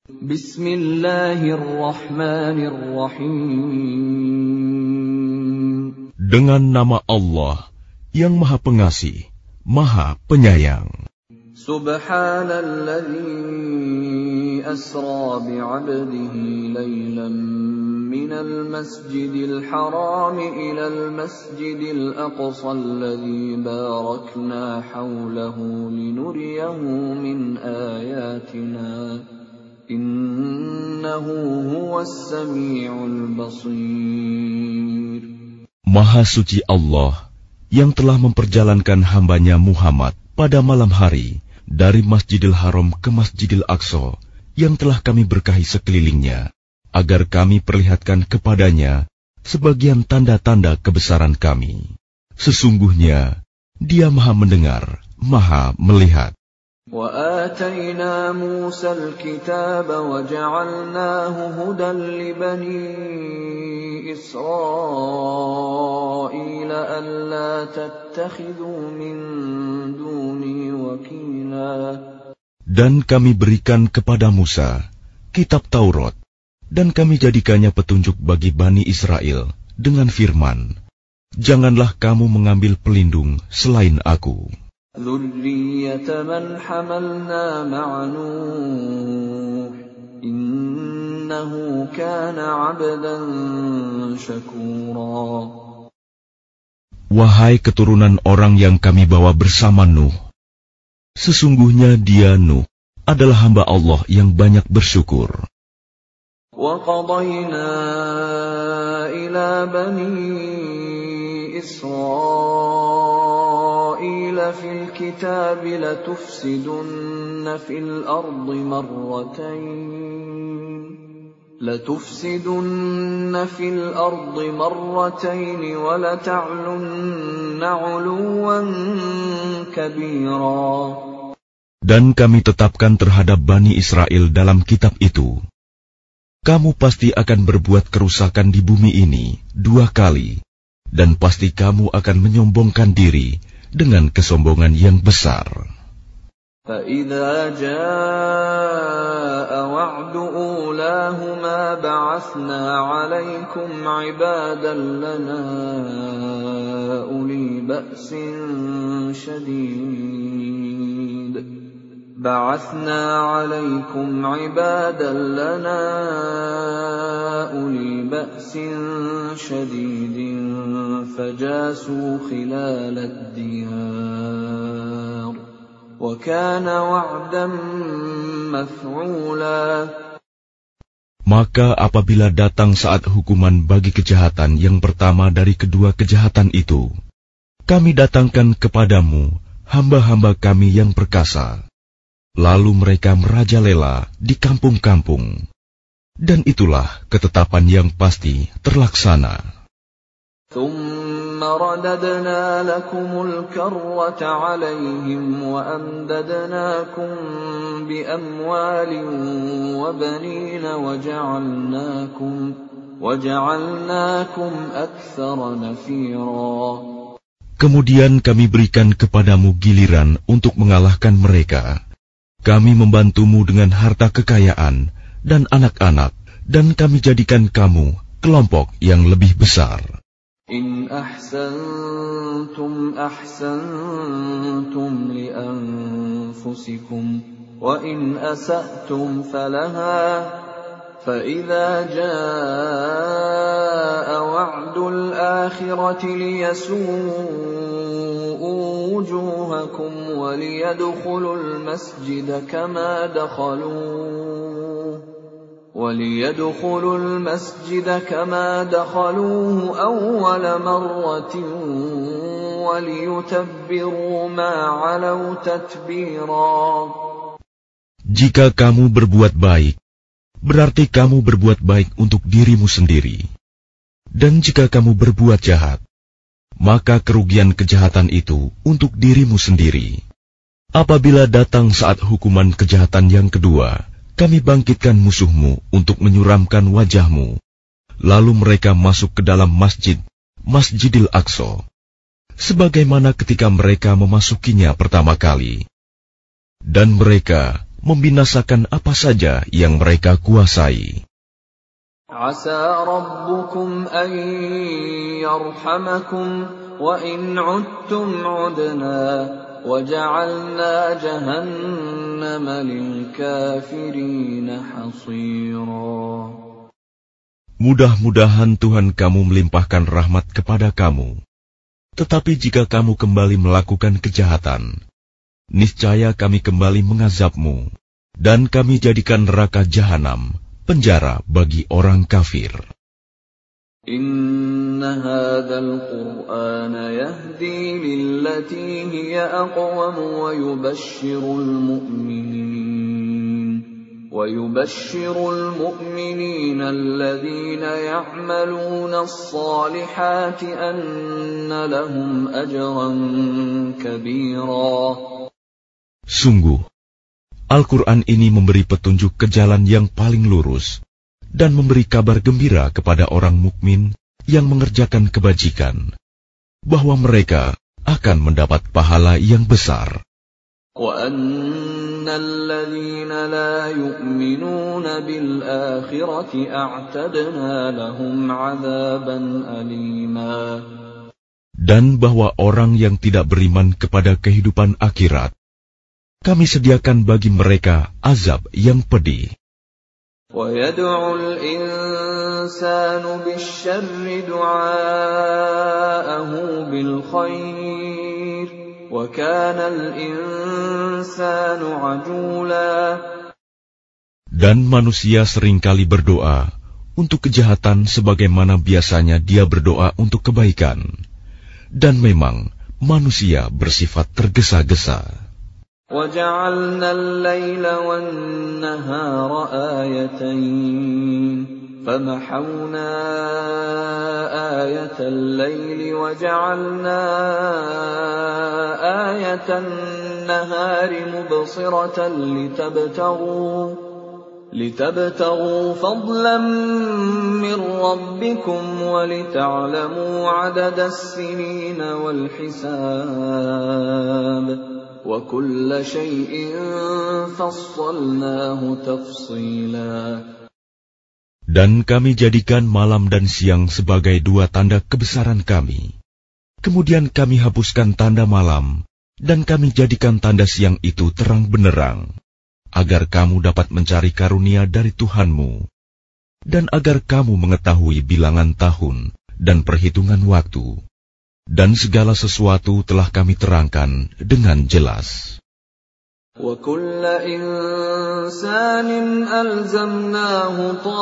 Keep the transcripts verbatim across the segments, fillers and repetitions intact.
Bismillahirrahmanirrahim. Dengan nama Allah yang Maha Pengasih, Maha Penyayang. Subhanalladzi asra bi'abdihi laylan minal masjidil haram ilal masjidil aqsa alladzi barakna hawlahu linuriyahu min ayatina innahu huwas sami'ul basir. Maha suci Allah yang telah memperjalankan hambanya Muhammad pada malam hari dari Masjidil Haram ke Masjidil Aqsa yang telah kami berkahi sekelilingnya, agar kami perlihatkan kepadanya sebagian tanda-tanda kebesaran kami. Sesungguhnya Dia Maha mendengar, Maha melihat. وَآتَيْنَا مُوسَى الْكِتَابَ وَجَعَلْنَاهُ هُدًى لِبَنِي إِسْرَائِيلَ أَلَّا تَتَّخِذُوا مِن دُونِي وَكِيلًا. Dan kami berikan kepada Musa kitab Taurat, dan kami jadikannya petunjuk bagi Bani Israel dengan firman, janganlah kamu mengambil pelindung selain aku. ذُرِّيَّةَ مَنْ حَمَلْنَا مَعَ نُوحٍ إِنَّهُ كَانَ عَبْدًا شَكُورًا. Wahai keturunan orang yang kami bawa bersama Nuh, sesungguhnya dia Nuh adalah hamba Allah yang banyak bersyukur. وَقَضَيْنَا إِلَى بَنِي إِسْرَائِيلَ فِي الْكِتَابِ لَتُفْسِدُنَّ فِي الْأَرْضِ مَرَّتَيْنِ لَتُفْسِدُنَّ فِي الْأَرْضِ مَرَّتَيْنِ وَلَتَعْلُنَّ عُلُوًّا كَبِيرًا. Dan kami tetapkan terhadap Bani Israel dalam kitab itu, kamu pasti akan berbuat kerusakan di bumi ini dua kali, dan pasti kamu akan menyombongkan diri dengan kesombongan yang besar. فَإِذَا جَاءَ وَعْدُ أُولَاهُمَا بَعَثْنَا عَلَيْكُمْ عِبَادًا لَنَا أُولِي بَأْسٍ شَدِيدٍ بَعَثْنَا عَلَيْكُمْ عِبَادًا لَنَا أُولِي بَأْسٍ شَدِيدٍ فَجَاسُوا خِلَالَ الدِّيَارِ وَكَانَ وَعْدًا مَفْعُولًا. Maka apabila datang saat hukuman bagi kejahatan yang pertama dari kedua kejahatan itu, kami datangkan kepadamu hamba-hamba kami yang perkasa. Lalu mereka merajalela di kampung-kampung, dan itulah ketetapan yang pasti terlaksana. ثُمَّ رَدَدْنَا لَكُمُ الْكَرَّةَ عَلَيْهِمْ وَأَمْدَدْنَاكُمْ بِأَمْوَالٍ وَبَنِينَ وَجَعَلْنَاكُمْ وَجَعَلْنَاكُمْ أَكْثَرَ نَفِيرًا. Kemudian kami berikan kepadamu giliran untuk mengalahkan mereka. Kami membantumu dengan harta kekayaan dan anak-anak, dan kami jadikan kamu kelompok yang lebih besar. إِنْ أَحْسَنْتُمْ أَحْسَنْتُمْ لِأَنفُسِكُمْ وَإِنْ أَسَأْتُمْ فَلَهَا فَإِذَا جَاءَ وَعْدُ الْآخِرَةِ لِيَسُوءُوا وُجُوهَكُمْ وَلِيَدْخُلُوا الْمَسْجِدَ كَمَا دَخَلُوهُ وَلِيَدْخُلُوا الْمَسْجِدَ كَمَا دَخَلُوهُ أَوَّلَ مَرَّةٍ وَلِيُتَبِّرُوا مَا عَلَوْا تَتْبِيرًا. Jika kamu berbuat baik, berarti kamu berbuat baik untuk dirimu sendiri. Dan jika kamu berbuat jahat, maka kerugian kejahatan itu untuk dirimu sendiri. Apabila datang saat hukuman kejahatan yang kedua, kami bangkitkan musuhmu untuk menyuramkan wajahmu. Lalu mereka masuk ke dalam masjid, Masjidil Aqsa, sebagaimana ketika mereka memasukinya pertama kali. Dan mereka membinasakan apa saja yang mereka kuasai. Asa rabbukum an yarhamakum wa in 'udtum 'udna wa ja'alna jahannama lil kafirin hasira. Mudah-mudahan Tuhan kamu melimpahkan rahmat kepada kamu. Tetapi jika kamu kembali melakukan kejahatan, niscaya kami kembali mengazabmu, dan kami jadikan neraka jahanam penjara bagi orang kafir. Inna hadzal Qur'ana yahdi lillati hiya aqwam wa yubashshirul mu'minin وَيُبَشِّرُ الْمُؤْمِنِينَ الَّذِينَ يَعْمَلُونَ الصَّالِحَاتِ أَنَّ لَهُمْ أَجْرًا كَبِيرًا. Sungguh, Al-Quran ini memberi petunjuk ke jalan yang paling lurus dan memberi kabar gembira kepada orang mukmin yang mengerjakan kebajikan, bahwa mereka akan mendapat pahala yang besar. وَأَنَّ الَّذِينَ لَا يُؤْمِنُونَ بِالْآخِرَةِ أَعْتَدْنَا لَهُمْ عَذَابًا أَلِيمًا. Dan bahwa orang yang tidak beriman kepada kehidupan akhirat, kami sediakan bagi mereka azab yang pedih. وَيَدْعُ الْإِنسَانُ بِالشَّرِّ دُعَاءَهُ بِالْخَيْرِ وَكَانَ الْإِنسَانُ عَجُولًا. Dan manusia seringkali berdoa untuk kejahatan sebagaimana biasanya dia berdoa untuk kebaikan. Dan memang manusia bersifat tergesa-gesa. وَجَعَلْنَا اللَّيْلَ وَالنَّهَارَ آيَتَيْنِ فَمَحَوْنَا آيَةَ اللَّيْلِ وَجَعَلْنَا آيَةَ النَّهَارِ مُبْصِرَةً لِتَبْتَغُوا لِتَبْتَغُوا فَضْلًا مِّن رَّبِّكُمْ وَلِتَعْلَمُوا عَدَدَ السِّنِينَ وَالْحِسَابَ وَكُلَّ شَيْءٍ فَصَّلْنَاهُ تَفْصِيلًا. Dan kami jadikan malam dan siang sebagai dua tanda kebesaran kami. Kemudian kami hapuskan tanda malam, dan kami jadikan tanda siang itu terang benderang, agar kamu dapat mencari karunia dari Tuhanmu, dan agar kamu mengetahui bilangan tahun dan perhitungan waktu. Dan segala sesuatu telah kami terangkan dengan jelas. وَكُلَّ إِنسَانٍ أَلْزَمْنَاهُ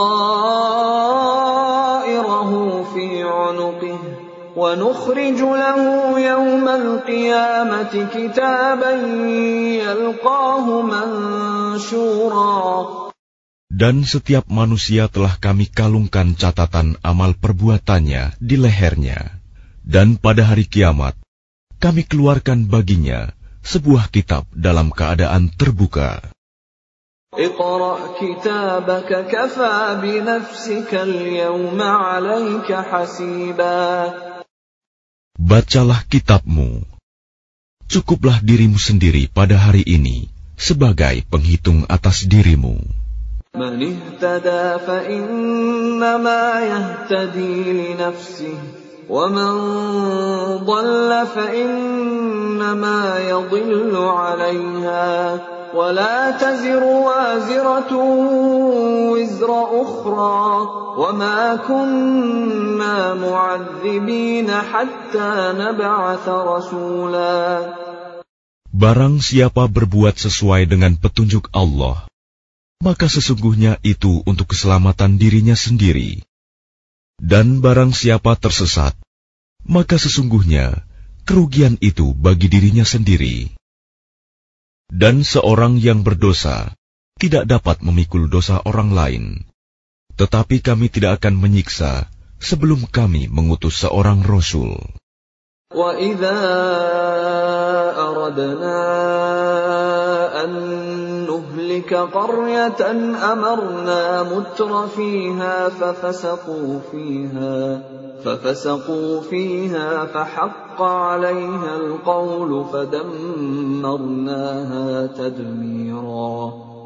طَائِرَهُ فِي عُنُقِهِ وَنُخْرِجُ لَهُ يَوْمَ الْقِيَامَةِ كِتَابًا يَلْقَاهُ مَنشُورًا. Dan setiap manusia telah kami kalungkan catatan amal perbuatannya di lehernya. Dan pada hari kiamat, kami keluarkan baginya sebuah kitab dalam keadaan terbuka. اقرأ كتابك كفى بنفسك اليوم عليك حسيبا. Bacalah kitabmu. Cukuplah dirimu sendiri pada hari ini sebagai penghitung atas dirimu. من اهتدى فإنما يهتدي لنفسه ومن ضل فإنما يضل عليها ولا تزر وازرة وزر أخرى وما كنا معذبين حتى نبعث رسولا. Barang siapa berbuat sesuai dengan petunjuk Allah, maka sesungguhnya itu untuk keselamatan dirinya sendiri. Dan barang siapa tersesat, maka sesungguhnya kerugian itu bagi dirinya sendiri. Dan seorang yang berdosa tidak dapat memikul dosa orang lain. Tetapi kami tidak akan menyiksa sebelum kami mengutus seorang Rasul. وَإِذَا أَرَدْنَا أَن نُّهْلِكَ قَرْيَةً أَمَرْنَا مُتْرَ فِيهَا فَفَسَقُوا فِيهَا فَفَسَقُوا فِيهَا فَحَقَّ عَلَيْهَا الْقَوْلُ فَدَمَّرْنَاهَا تَدْمِيرًا.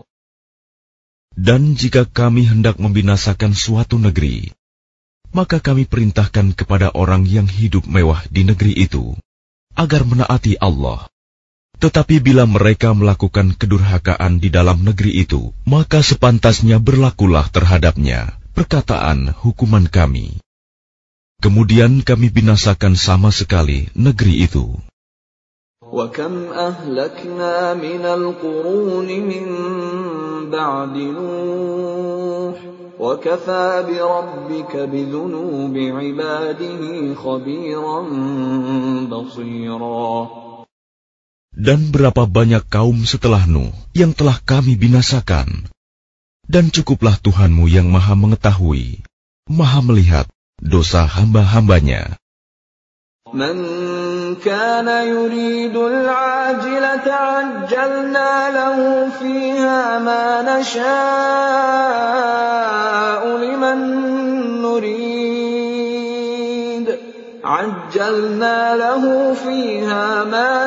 Dan jika kami hendak membinasakan suatu negeri, maka kami perintahkan kepada orang yang hidup mewah di negeri itu, agar menaati Allah. Tetapi bila mereka melakukan kedurhakaan di dalam negeri itu, maka sepantasnya berlakulah terhadapnya perkataan hukuman kami. Kemudian kami binasakan sama sekali negeri itu. وَكَمْ أَهْلَكْنَا مِنَ الْقُرُونِ مِنْ بَعْدِ نُوحٍ وَكَفَى بِرَبِّكَ بِذُنُوبِ عِبَادِهِ خَبِيرًا بَصِيرًا. Dan berapa banyak kaum setelah Nuh yang telah kami binasakan. Dan cukuplah Tuhanmu yang maha mengetahui, maha melihat dosa hamba-hambanya. Man kana yuridu al-'ajilata 'ajjalna lahu fiha ma nasha'u liman nurid 'ajjalna lahu fiha ma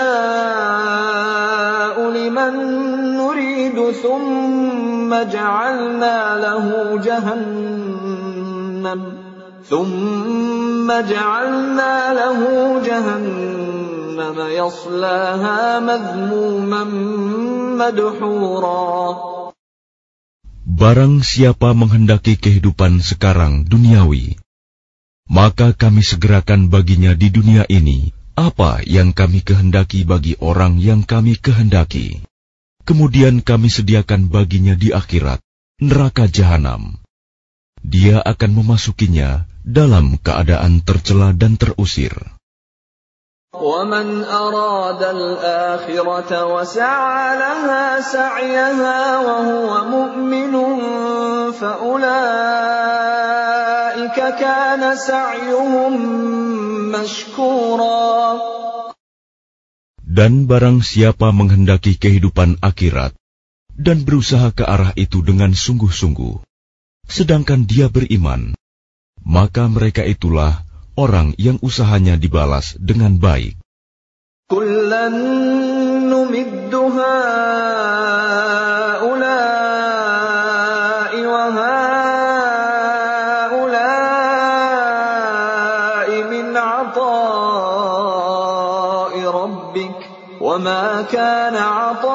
nasha'u liman nurid thumma ja'alna lahu jahannam ثم جعلنا له جهنم يصلاها مذموما مدحورا. Barang siapa menghendaki kehidupan sekarang duniawi, maka kami segerakan baginya di dunia ini apa yang kami kehendaki bagi orang yang kami kehendaki. Kemudian kami sediakan baginya di akhirat neraka jahanam. Dia akan memasukinya dalam keadaan tercela dan terusir. وَمَنْ أَرَادَ الْآخِرَةَ وَسَعَى لَهَا سَعْيَهَا وَهُوَ مُؤْمِنٌ فَأُولَئِكَ كَانَ سَعْيُهُمْ مَشْكُورًا. Dan barang siapa menghendaki kehidupan akhirat dan berusaha ke arah itu dengan sungguh-sungguh, sedangkan dia beriman, maka mereka itulah orang yang usahanya dibalas dengan baik. Kullan numiddu haula'i wa haula'i min 'ata'i rabbik wa ma kana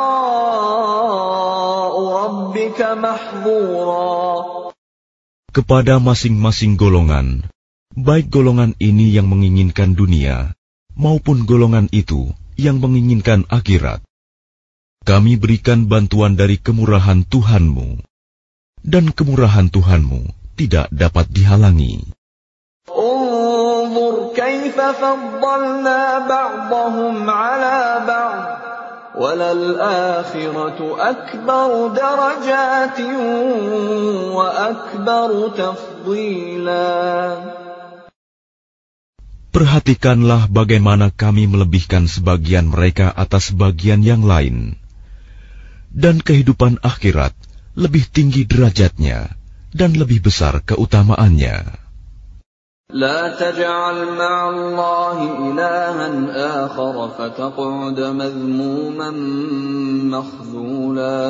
'ata'u rabbika mahdhura. Kepada masing-masing golongan, baik golongan ini yang menginginkan dunia, maupun golongan itu yang menginginkan akhirat, kami berikan bantuan dari kemurahan Tuhanmu, dan kemurahan Tuhanmu tidak dapat dihalangi. Unzur kaifa faddalna ba'dahum 'ala ba'd. وَلَلْآخِرَةُ أَكْبَرُ دَرَجَاتٍ وَأَكْبَرُ تَفْضِيلًا. Perhatikanlah bagaimana kami melebihkan sebagian mereka atas sebagian yang lain. Dan kehidupan akhirat lebih tinggi derajatnya dan lebih besar keutamaannya. لا تجعل مع الله إلها آخر فتقعد مذموما مخذولا.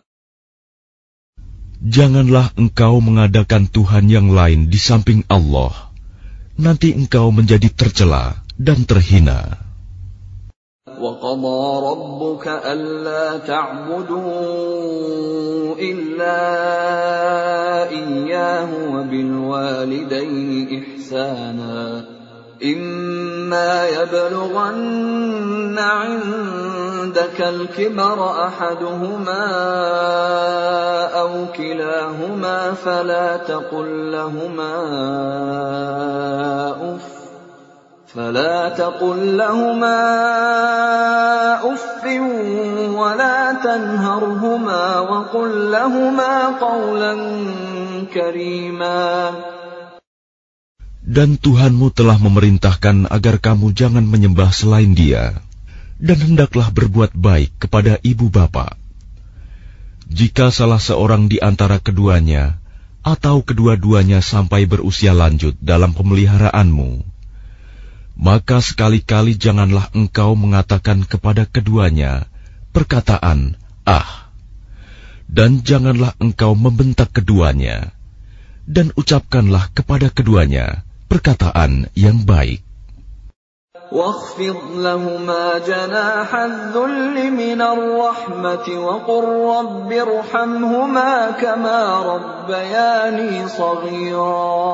Janganlah engkau mengadakan Tuhan yang lain di samping Allah. Nanti engkau menjadi tercela dan terhina. وَقَضَى رَبُّكَ أَلَّا تَعْبُدُوا إِلَّا إِيَّاهُ وَبِالْوَالِدَيْنِ إِحْسَانًا إِمَّا يَبْلُغَنَّ عِندَكَ الْكِبَرَ أَحَدُهُمَا أَوْ كِلَاهُمَا فَلَا تَقُل لَّهُمَا أُفٍّ فلا تقل لهما أف ولا تنهرهما وقل لهما قولا كريما. Dan Tuhanmu telah memerintahkan agar kamu jangan menyembah selain Dia, dan hendaklah berbuat baik kepada ibu bapa. Jika salah seorang di antara keduanya atau kedua-duanya sampai berusia lanjut dalam pemeliharaanmu, maka sekali-kali janganlah engkau mengatakan kepada keduanya perkataan "ah", Dan janganlah engkau membentak keduanya, dan ucapkanlah kepada keduanya perkataan yang baik. وَاخْفِضْ لَهُمَا جَنَاحَ الذُّلِّ مِنَ الرَّحْمَةِ وَقُلْ رَبِّ ارْحَمْهُمَا كَمَا رَبَّيَانِي صَغِيرًا.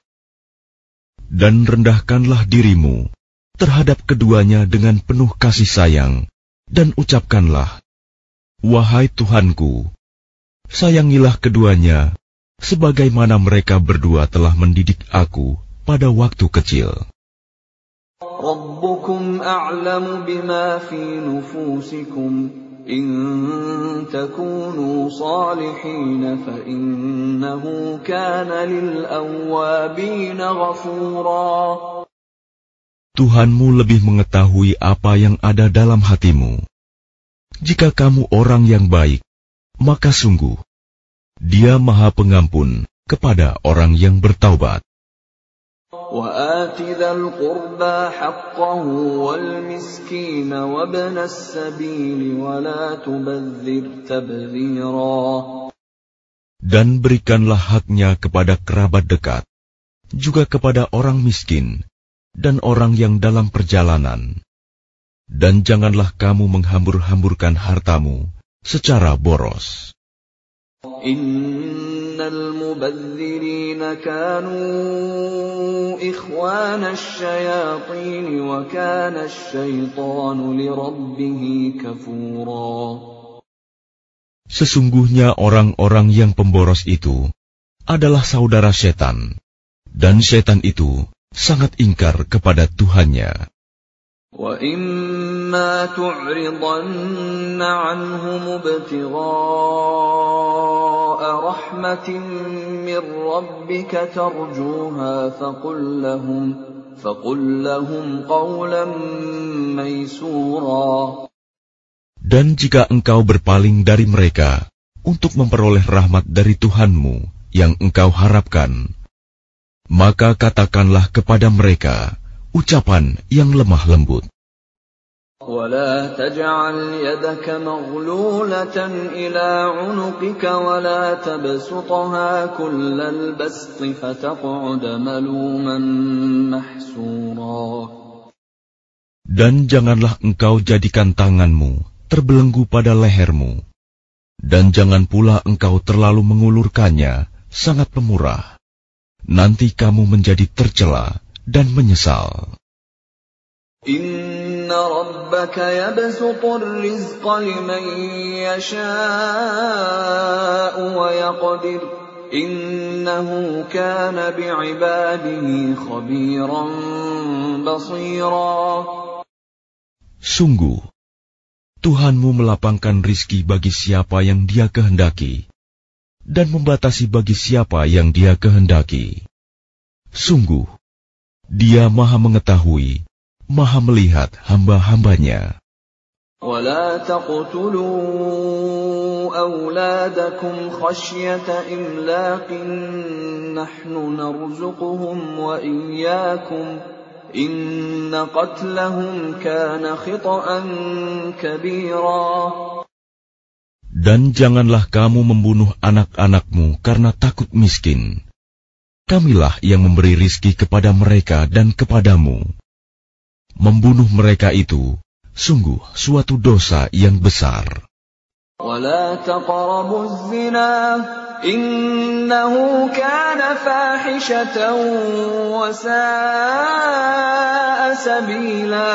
Dan rendahkanlah dirimu terhadap keduanya dengan penuh kasih sayang, dan ucapkanlah, wahai Tuhanku, sayangilah keduanya sebagaimana mereka berdua telah mendidik aku pada waktu kecil. رَبُّكُمْ أَعْلَمُ بِمَا فِي نُفُوسِكُمْ إِن تَكُونُوا صَالِحِينَ فَإِنَّهُ كَانَ لِلْأَوَّابِينَ غَفُورًا. Tuhanmu lebih mengetahui apa yang ada dalam hatimu. Jika kamu orang yang baik, maka sungguh Dia Maha Pengampun kepada orang yang bertaubat. وَآتِ ذَا الْقُرْبَى حَقَّهُ وَالْمِسْكِينَ وَابْنَ السَّبِيلِ وَلَا تُبَذِّرْ تَبْذِيرًا. Dan berikanlah haknya kepada kerabat dekat, juga kepada orang miskin dan orang yang dalam perjalanan. Dan janganlah kamu menghambur-hamburkan hartamu secara boros. Innal mubadzirina kanu ikhwana asyayatin wa kana asyaitanu lirabbih kafura. Sesungguhnya orang-orang yang pemboros itu adalah saudara setan, dan setan itu sangat ingkar kepada Tuhannya. وَإِمَّا تُعْرِضَنَّ عَنْهُمُ ابْتِغَاءَ رَحْمَةٍ مِّن رَّبِّكَ تَرْجُوهَا فَقُل لَّهُمْ فَقُل لَّهُمْ قَوْلًا مَّيْسُورًا. Dan jika engkau berpaling dari mereka untuk memperoleh rahmat dari Tuhanmu yang engkau harapkan, maka katakanlah kepada mereka ucapan yang lemah lembut. وَلَا تَجْعَلْ يَدَكَ مَغْلُولَةً إِلَى عُنُقِكَ وَلَا تَبْسُطْهَا كُلَّ الْبَسْطِ فَتَقْعُدَ مَلُومًا مَحْسُورًا. Dan janganlah engkau jadikan tanganmu terbelenggu pada lehermu, dan jangan pula engkau terlalu mengulurkannya sangat pemurah. Nanti kamu menjadi tercela dan menyesal. Inna rabbaka yabsutur rizqa liman yasha'u wa yaqdir. Innahu kana bi'ibadihi khabiran basira. Sungguh, Tuhanmu melapangkan rizki bagi siapa yang Dia kehendaki, dan membatasi bagi siapa yang Dia kehendaki. Sungguh, Dia Maha mengetahui, Maha melihat hamba-hambanya. وَلَا تَقْتُلُوا أَوْلَادَكُمْ خَشْيَةَ إِمْلَاقٍ نَحْنُ نَرْزُقُهُمْ وَإِيَّاكُمْ إِنَّ قَتْلَهُمْ كَانَ خِطْئًا كَبِيرًا. Dan janganlah kamu membunuh anak-anakmu karena takut miskin. Kamilah yang memberi rizki kepada mereka dan kepadamu. Membunuh mereka itu sungguh suatu dosa yang besar. وَلَا تَقْرَبُوا الزِّنَا إِنَّهُ كَانَ فَاحِشَةً وَسَاءَ سَبِيلًا.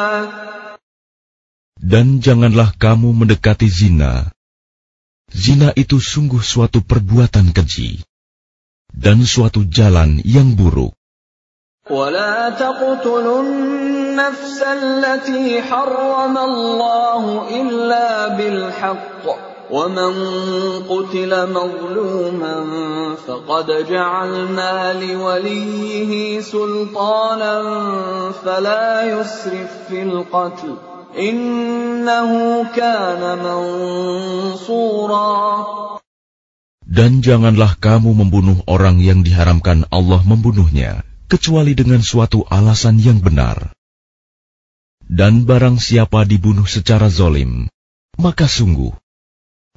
Dan janganlah kamu mendekati zina. Zina itu sungguh suatu perbuatan keji dan suatu jalan yang buruk. وَلَا تَقْتُلُوا النَّفْسَ الَّتِي حَرَّمَ اللَّهُ إِلَّا بِالْحَقِّ وَمَنْ قُتِلَ مَظْلُومًا فَقَدْ جَعَلْنَا لِوَلِيِّهِ سُلْطَانًا فَلَا يُسْرِفْ فِي الْقَتْلِ إِنَّهُ كَانَ مَنْصُورًا. Dan janganlah kamu membunuh orang yang diharamkan Allah membunuhnya, kecuali dengan suatu alasan yang benar. Dan barang siapa dibunuh secara zolim, maka sungguh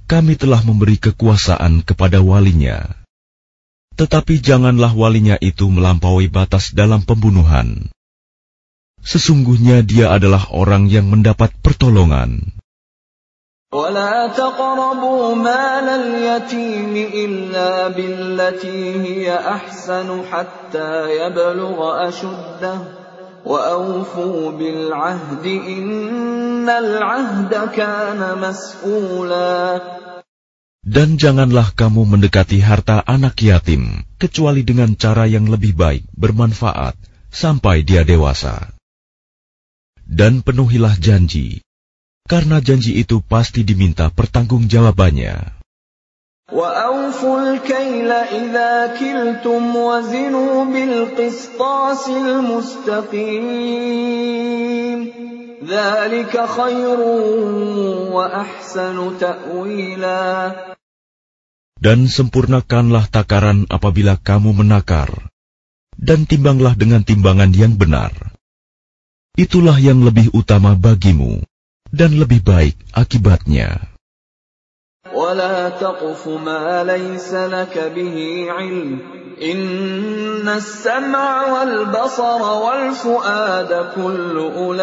kami telah memberi kekuasaan kepada walinya. Tetapi janganlah walinya itu melampaui batas dalam pembunuhan. Sesungguhnya dia adalah orang yang mendapat pertolongan. ولا تقربوا مال اليتيم إلا بالتي هي أحسن حتى يبلغ أشده وأوفوا بالعهد إن العهد كان مسؤولا. Dan janganlah kamu mendekati harta anak yatim kecuali dengan cara yang lebih baik, bermanfaat sampai dia dewasa. Dan penuhilah janji, karena janji itu pasti diminta pertanggungjawabannya. وَأَوْفُوا الْكَيْلَ إِذَا كِلْتُمْ وَزِنُوا بِالْقِسْطَاسِ الْمُسْتَقِيمِ ذَلِكَ خَيْرٌ وَأَحْسَنُ تَأْوِيلًا. Dan sempurnakanlah takaran apabila kamu menakar, dan timbanglah dengan timbangan yang benar. Itulah yang lebih utama bagimu, dan lebih baik akibatnya. وَلَا تَقْفُ مَا لَيْسَ لَكَ بِهِ عِلْمٌ إِنَّ السَّمْعَ وَالْبَصَرَ وَالْفُؤَادَ كُلُّ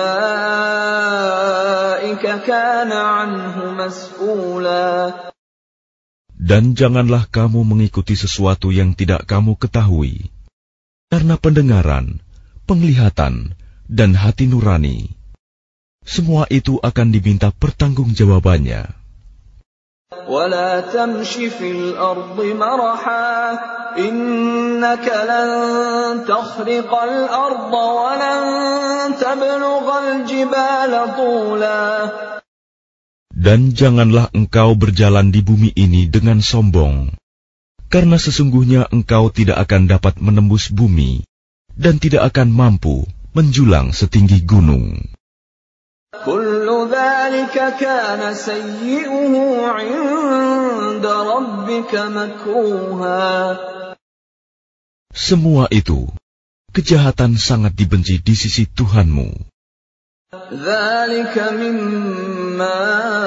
أُولَئِكَ كَانَ عَنْهُ مسؤولا. Dan janganlah kamu mengikuti sesuatu yang tidak kamu ketahui, karena pendengaran, penglihatan, dan hati nurani, semua itu akan diminta pertanggungjawabannya. وَلَا تَمْشِ فِي الْأَرْضِ مَرَحًا إِنَّكَ لَن تَخْرِقَ الْأَرْضَ وَلَن تَبْلُغَ الْجِبَالَ طُولًا. Dan janganlah engkau berjalan di bumi ini dengan sombong, karena sesungguhnya engkau tidak akan dapat menembus bumi dan tidak akan mampu menjulang setinggi gunung. كل ذلك كان سيئه عند ربك مكروها. Semua itu, kejahatan sangat dibenci di sisi Tuhanmu. ذلك مما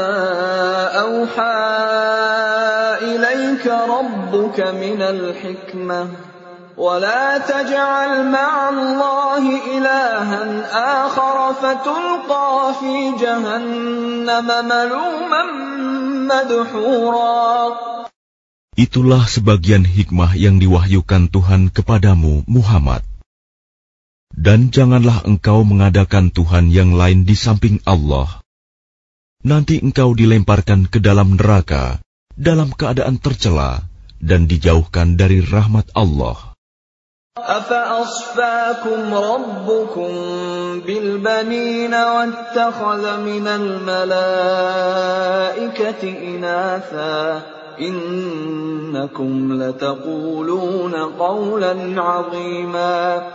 أوحى إليك ربك من الحكمة ولا تجعل مع الله إلها آخر فتلقى في جهنم ملوما مدحورا. Itulah sebagian hikmah yang diwahyukan Tuhan kepadamu, Muhammad. Dan janganlah engkau mengadakan Tuhan yang lain di samping Allah. Nanti engkau dilemparkan ke dalam neraka dalam keadaan tercela dan dijauhkan dari rahmat Allah. أَفَأَصْفَاكُمْ رَبُّكُمْ بِالْبَنِينَ وَاتَّخَذَ مِنَ الْمَلَائِكَةِ إِنَاثًا إِنَّكُمْ لَتَقُولُونَ قَوْلًا عَظِيمًا.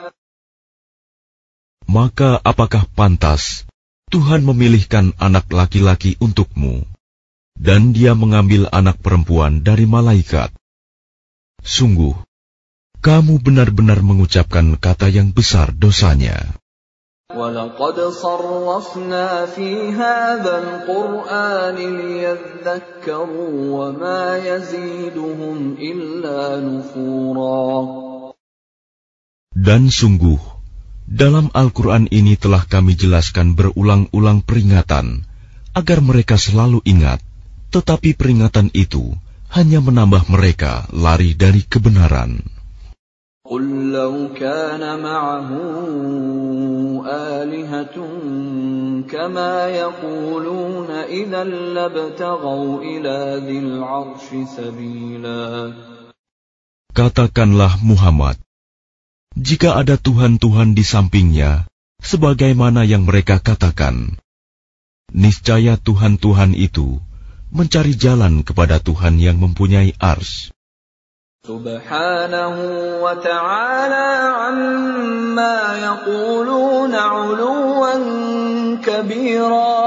Maka apakah pantas Tuhan memilihkan anak laki-laki untukmu, dan Dia mengambil anak perempuan dari malaikat? Sungguh, kamu benar-benar mengucapkan kata yang besar dosanya. وَلَقَدْ صَرَّفْنَا فِي هَذَا الْقُرْآنِ لِيَذَّكَّرُوا وَمَا يَزِيدُهُمْ إِلَّا نُفُورًا. Dan sungguh, dalam Al-Quran ini telah kami jelaskan berulang-ulang peringatan, agar mereka selalu ingat, tetapi peringatan itu hanya menambah mereka lari dari kebenaran. قُلْ لَوْ كَانَ مَعَهُ آلِهَةٌ كَمَا يَقُولُونَ إِذًا لَابْتَغَوْا إِلَى ذِي الْعَرْشِ سَبِيلًا. Katakanlah Muhammad, jika ada Tuhan-Tuhan di sampingnya, sebagaimana yang mereka katakan, niscaya Tuhan-Tuhan itu mencari jalan kepada Tuhan yang mempunyai ars. Subhanahu wa ta'ala amma yaquluna 'uluwan kabira.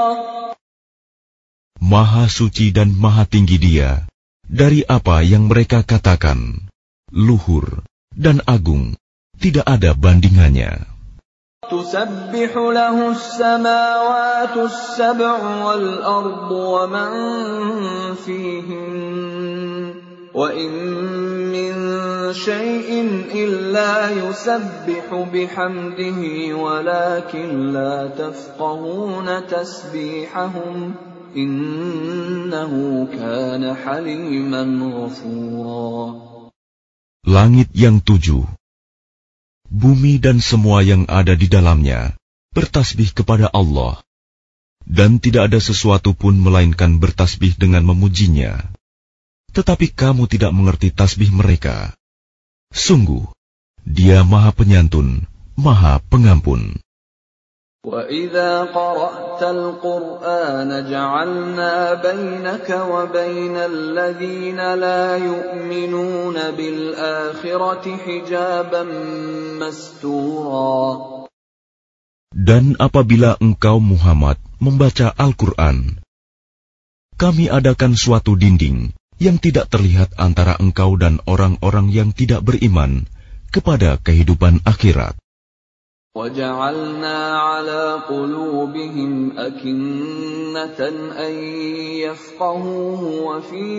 Maha suci dan maha tinggi Dia dari apa yang mereka katakan, luhur dan agung, tidak ada bandingannya. تسبح له السماوات السبع والأرض ومن فيهن وإن من شيء إلا يسبح بحمده ولكن لا تفقهون تسبيحهم إنه كان حليما غفورا. Langit yang tujuh, bumi dan semua yang ada di dalamnya bertasbih kepada Allah, dan tidak ada sesuatu pun melainkan bertasbih dengan memujinya. Tetapi kamu tidak mengerti tasbih mereka. Sungguh, Dia Maha Penyantun, Maha Pengampun. وَإِذَا قَرَأْتَ الْقُرْآنَ جَعَلْنَا بَيْنَكَ وَبَيْنَ الَّذِينَ لَا يُؤْمِنُونَ بِالْآخِرَةِ حِجَابًا مَسْتُورًا. Dan apabila engkau Muhammad membaca Al-Quran, kami adakan suatu dinding yang tidak terlihat antara engkau dan orang-orang yang tidak beriman kepada kehidupan akhirat. وَجَعَلْنَا عَلَى قُلُوبِهِمْ أَكِنَّةً أَن يَفْقَهُوهُ وَفِي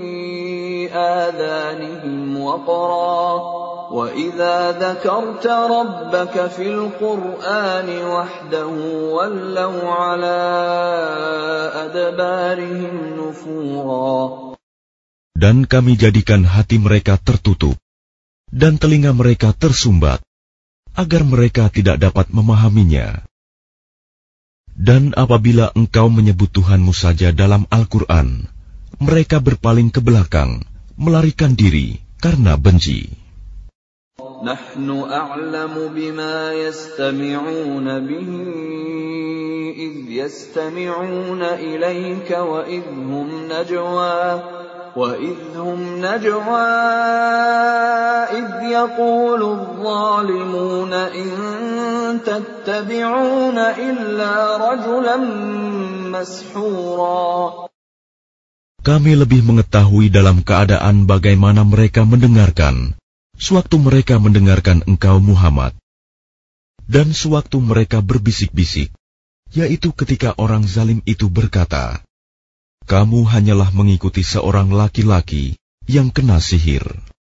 آذَانِهِمْ وَقْرًا وَإِذَا ذَكَرْتَ رَبَّكَ فِي الْقُرْآنِ وَحْدَهُ وَلَّوْا عَلَى أَدْبَارِهِمْ نُفُورًا. Dan kami jadikan hati mereka tertutup dan telinga mereka tersumbat, agar mereka tidak dapat memahaminya. Dan apabila engkau menyebut Tuhanmu saja dalam Al-Quran, mereka berpaling ke belakang, melarikan diri karena benci. Nahnu a'lamu bima yastami'una bihi idh yastami'una ilayka wa idhum najwa وَإِذْ هُمْ نَجْوَى إِذْ يَقُولُ الظَّالِمُونَ إِن تَتَّبِعُونَ إِلَّا رَجُلًا مَسْحُورًا. Kami lebih mengetahui dalam keadaan bagaimana mereka mendengarkan, sewaktu mereka mendengarkan engkau Muhammad, dan sewaktu mereka berbisik-bisik, yaitu ketika orang zalim itu berkata, kamu hanyalah mengikuti seorang laki-laki yang kena sihir.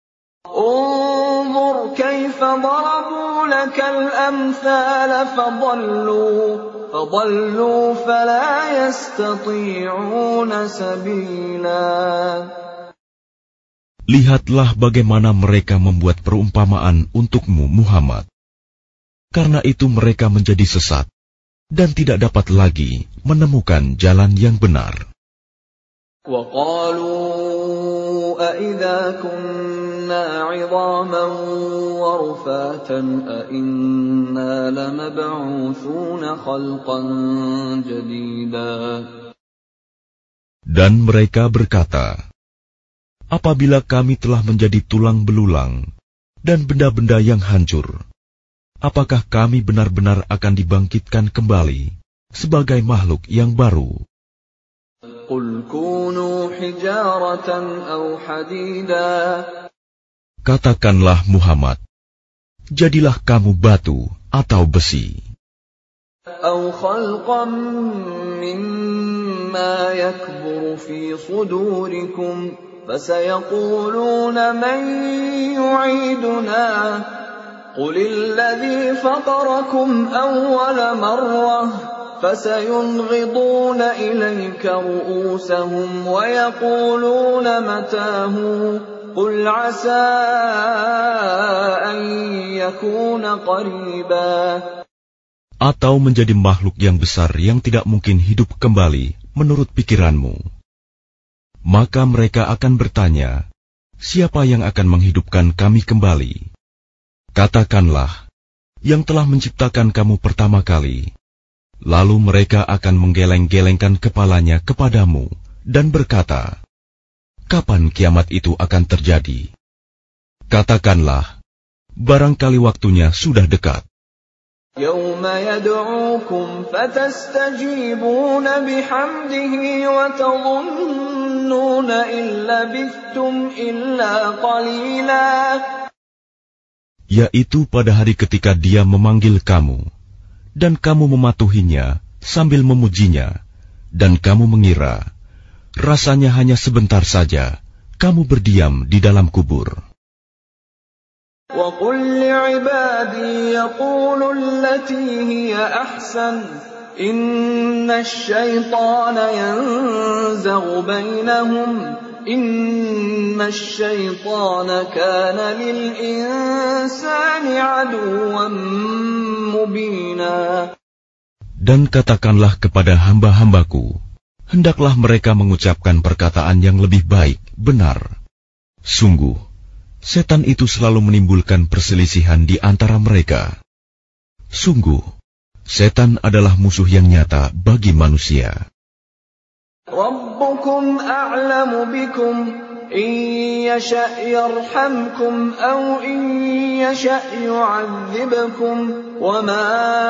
Unzur kaifa darabu lakal amthal fadallu fadallu fala yastati'una sabila. Lihatlah bagaimana mereka membuat perumpamaan untukmu Muhammad. Karena itu mereka menjadi sesat dan tidak dapat lagi menemukan jalan yang benar. وَقَالُوا أَإِذَا كُنَّا عِظَامًا وَرُفَاتًا أَإِنَّا لَمَبْعُوثُونَ خَلْقًا جَدِيدًا. Dan mereka berkata, apabila kami telah menjadi tulang belulang dan benda-benda yang hancur, apakah kami benar-benar akan dibangkitkan kembali sebagai makhluk yang baru? قُلْ كُونُوا حِجَارَةً أَوْ حَدِيدًا. Katakanlah Muhammad, jadilah kamu batu atau besi. أَوْ خَلْقًا مِّمَّا يَكْبُرُ فِي صُدُورِكُمْ فَسَيَقُولُونَ مَن يُعِيدُنَا قُلِ الَّذِي فَطَرَكُمْ أَوَّلَ مَرَّةٍ فَسَيُنْغِضُونَ إِلَيْكَ رُءُوسَهُمْ وَيَقُولُونَ مَتَىٰ قُلْ عَسَىٰ أَن يَكُونَ قَرِيبًا. Atau menjadi makhluk yang besar yang tidak mungkin hidup kembali menurut pikiranmu. Maka mereka akan bertanya, siapa yang akan menghidupkan kami kembali? Katakanlah, yang telah menciptakan kamu pertama kali. Lalu mereka akan menggeleng-gelengkan kepalanya kepadamu dan berkata, kapan kiamat itu akan terjadi? Katakanlah, barangkali waktunya sudah dekat. يَوْمَ يَدْعُوكُمْ فَتَسْتَجِيبُونَ بِحَمْدِهِ وَتَظُنُّونَ إِن لَّبِثْتُمْ إِلَّا قَلِيلًا. Yaitu pada hari ketika Dia memanggil kamu, dan kamu mematuhinya sambil memujinya, dan kamu mengira rasanya hanya sebentar saja kamu berdiam di dalam kubur. وَقُلْ لِعِبَادِي يَقُولُوا الَّتِي هِيَ أَحْسَنُ إِنَّ الشَّيْطَانَ يَنزَغُ بَيْنَهُمْ إِنَّ الشَّيْطَانَ كَانَ لِلْإِنسَانِ عَدُوًّا مُبِينًا. Dan katakanlah kepada hamba-hambaku, hendaklah mereka mengucapkan perkataan yang lebih baik, benar. Sungguh, setan itu selalu menimbulkan perselisihan di antara mereka. Sungguh, setan adalah musuh yang nyata bagi manusia. Rabbukum a'lamu bikum in yasha' yarhamkum aw in yasha' yu'adzibkum wa ma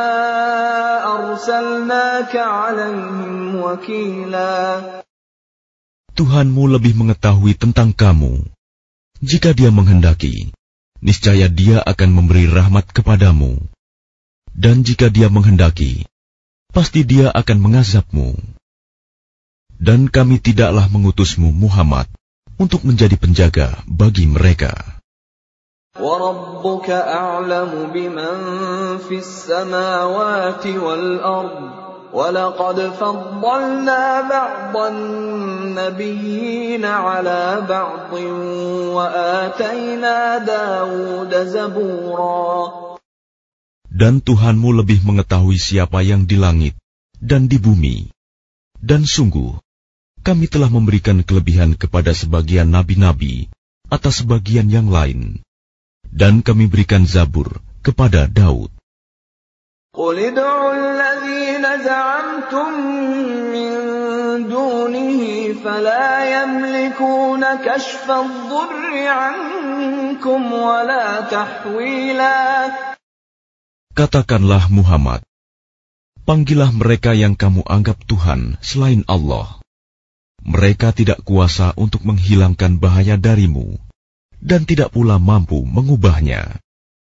arsalnaka 'alaihim wakila. Tuhanmu lebih mengetahui tentang kamu. Jika Dia menghendaki, niscaya Dia akan memberi rahmat kepadamu. Dan jika Dia menghendaki, pasti Dia akan mengazabmu. Dan kami tidaklah mengutusmu, Muhammad, untuk menjadi penjaga bagi mereka. وَرَبُّكَ أَعْلَمُ بِمَنْ فِي السَّمَاوَاتِ وَالْأَرْضِ وَلَقَدْ فَضَّلْنَا بَعْضَ النَّبِيِّينَ عَلَى بَعْضٍ وَآتَيْنَا دَاوُودَ زَبُورًا. Dan Tuhanmu lebih mengetahui siapa yang di langit dan di bumi. Dan sungguh, kami telah memberikan kelebihan kepada sebagian nabi-nabi atas sebagian yang lain. Dan kami berikan Zabur kepada Daud. قُلِ ادْعُوا الَّذِينَ زَعَمْتُم مِّن دُونِهِ فَلَا يَمْلِكُونَ كَشْفَ الضُّرِّ عَنكُمْ وَلَا تَحْوِيلًا. Katakanlah Muhammad, panggillah mereka yang kamu anggap Tuhan selain Allah. Mereka tidak kuasa untuk menghilangkan bahaya darimu, dan tidak pula mampu mengubahnya.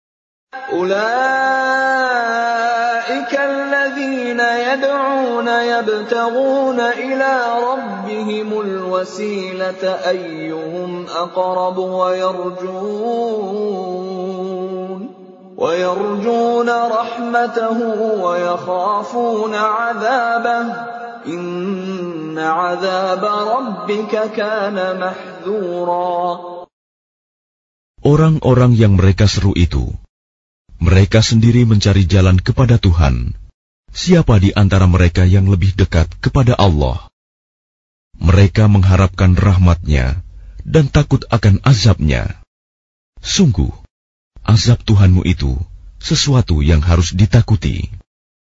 أُولَئِكَ الَّذِينَ يَدْعُونَ يَبْتَغُونَ إِلَى رَبِّهِمُ الْوَسِيلَةَ أَيُّهُمْ أَقْرَبُ وَيَرْجُونَ وَيَرْجُونَ رَحْمَتَهُ وَيَخَافُونَ عَذَابَهُ إِنَّ عَذَابَ رَبِّكَ كَانَ مَحْذُورًا. Orang-orang yang mereka seru itu, mereka sendiri mencari jalan kepada Tuhan. Siapa di antara mereka yang lebih dekat kepada Allah? Mereka mengharapkan rahmat-Nya dan takut akan azab-Nya. Sungguh, azab Tuhanmu itu sesuatu yang harus ditakuti.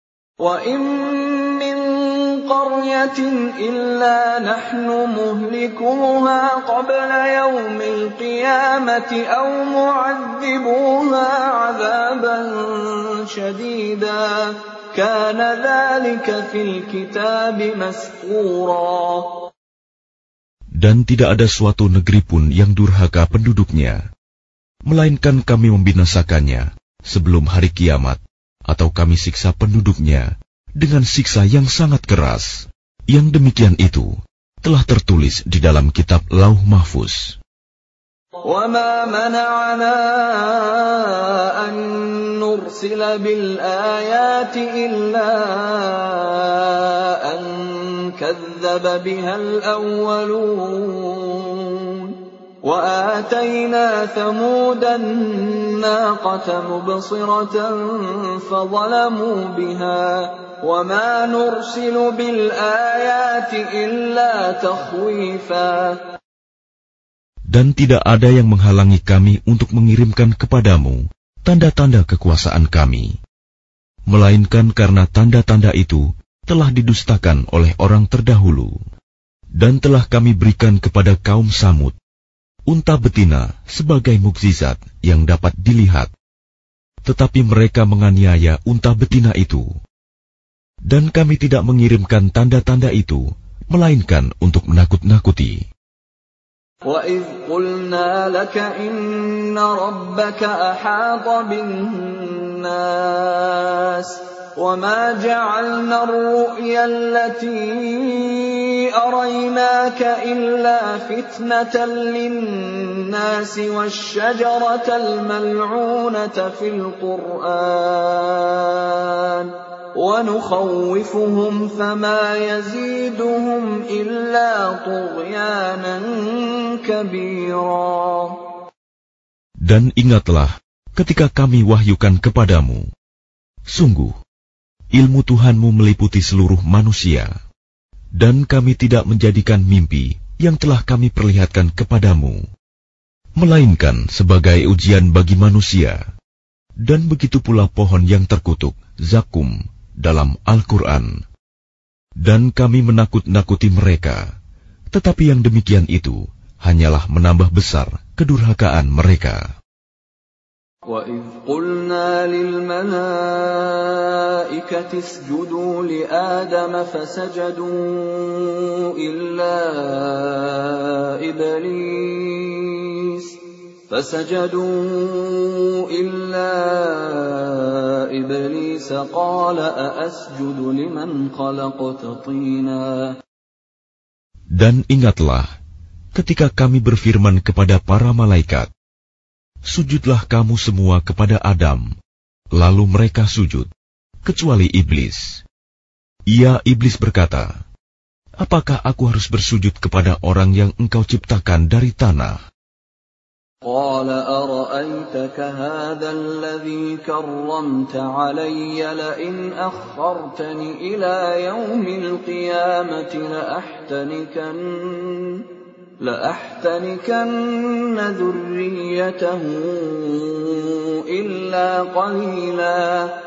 قَرْيَةٍ إِلَّا نَحْنُ مُهْلِكُوهَا قَبْلَ يَوْمِ الْقِيَامَةِ أَوْ مُعَذِّبُوهَا عَذَابًا شَدِيدًا كَانَ ذَلِكَ فِي الْكِتَابِ مَسْطُورًا. Dan tidak ada suatu negeri pun yang durhaka penduduknya, melainkan kami membinasakannya sebelum hari kiamat, atau kami siksa penduduknya dengan siksa yang sangat keras. Yang demikian itu telah tertulis di dalam kitab Lauh Mahfuz. وَمَا مَنَعَنَا أَن نُّرْسِلَ بِالْآيَاتِ إِلَّا أَن كَذَّبَ بِهَا الْأَوَّلُونَ وَآتَيْنَا ثَمُودَ النَّاقَةَ مُبْصِرَةً فَظَلَمُوا بِهَا وَمَا نُرْسِلُ بِالْآيَاتِ إِلَّا تَخْوِيفًا. Dan tidak ada yang menghalangi kami untuk mengirimkan kepadamu tanda-tanda kekuasaan kami, melainkan karena tanda-tanda itu telah didustakan oleh orang terdahulu. Dan telah kami berikan kepada kaum Samud unta betina sebagai mukjizat yang dapat dilihat, tetapi mereka menganiaya unta betina itu. Dan kami tidak mengirimkan tanda-tanda itu, melainkan untuk menakut-nakuti. وَإِذْ قُلْنَا لَكَ إِنَّ رَبَّكَ أَحَاطَ بِالنَّاسِ وَمَا جَعَلْنَا الرُّؤْيَا الَّتِي أَرَيْنَاكَ إِلَّا فِتْنَةً لِلنَّاسِ وَالشَّجَرَةَ الْمَلْعُونَةَ فِي الْقُرْآنِ وَنُخَوِّفُهُمْ فَمَا يَزِيدُهُمْ إِلَّا طُغْيَانًا كَبِيرًا. Dan ingatlah ketika kami wahyukan kepadamu, sungguh ilmu Tuhanmu meliputi seluruh manusia, dan kami tidak menjadikan mimpi yang telah kami perlihatkan kepadamu, melainkan sebagai ujian bagi manusia. Dan begitu pula pohon yang terkutuk, zakum, dalam Al-Quran. Dan kami menakut-nakuti mereka, tetapi yang demikian itu hanyalah menambah besar kedurhakaan mereka. وَإِذْ قُلْنَا لِلْمَلَائِكَةِ اسْجُدُوا لِآدَمَ فَسَجَدُوا إِلَّا إِبْلِيسَ فَسَجَدُوا إِلَّا إِبْلِيسَ قَالَ أَأَسْجُدُ لِمَنْ خَلَقْتَ طِينًا. Dan ingatlah ketika kami berfirman kepada para malaikat, sujudlah kamu semua kepada Adam. Lalu mereka sujud, kecuali iblis. Ia iblis berkata, apakah aku harus bersujud kepada orang yang engkau ciptakan dari tanah? قال أرأيتك هذا الذي كرمت علي لئن أخرتني إلى يوم القيامة لأحتنكن لأحتنكن ذريته إلا قليلا.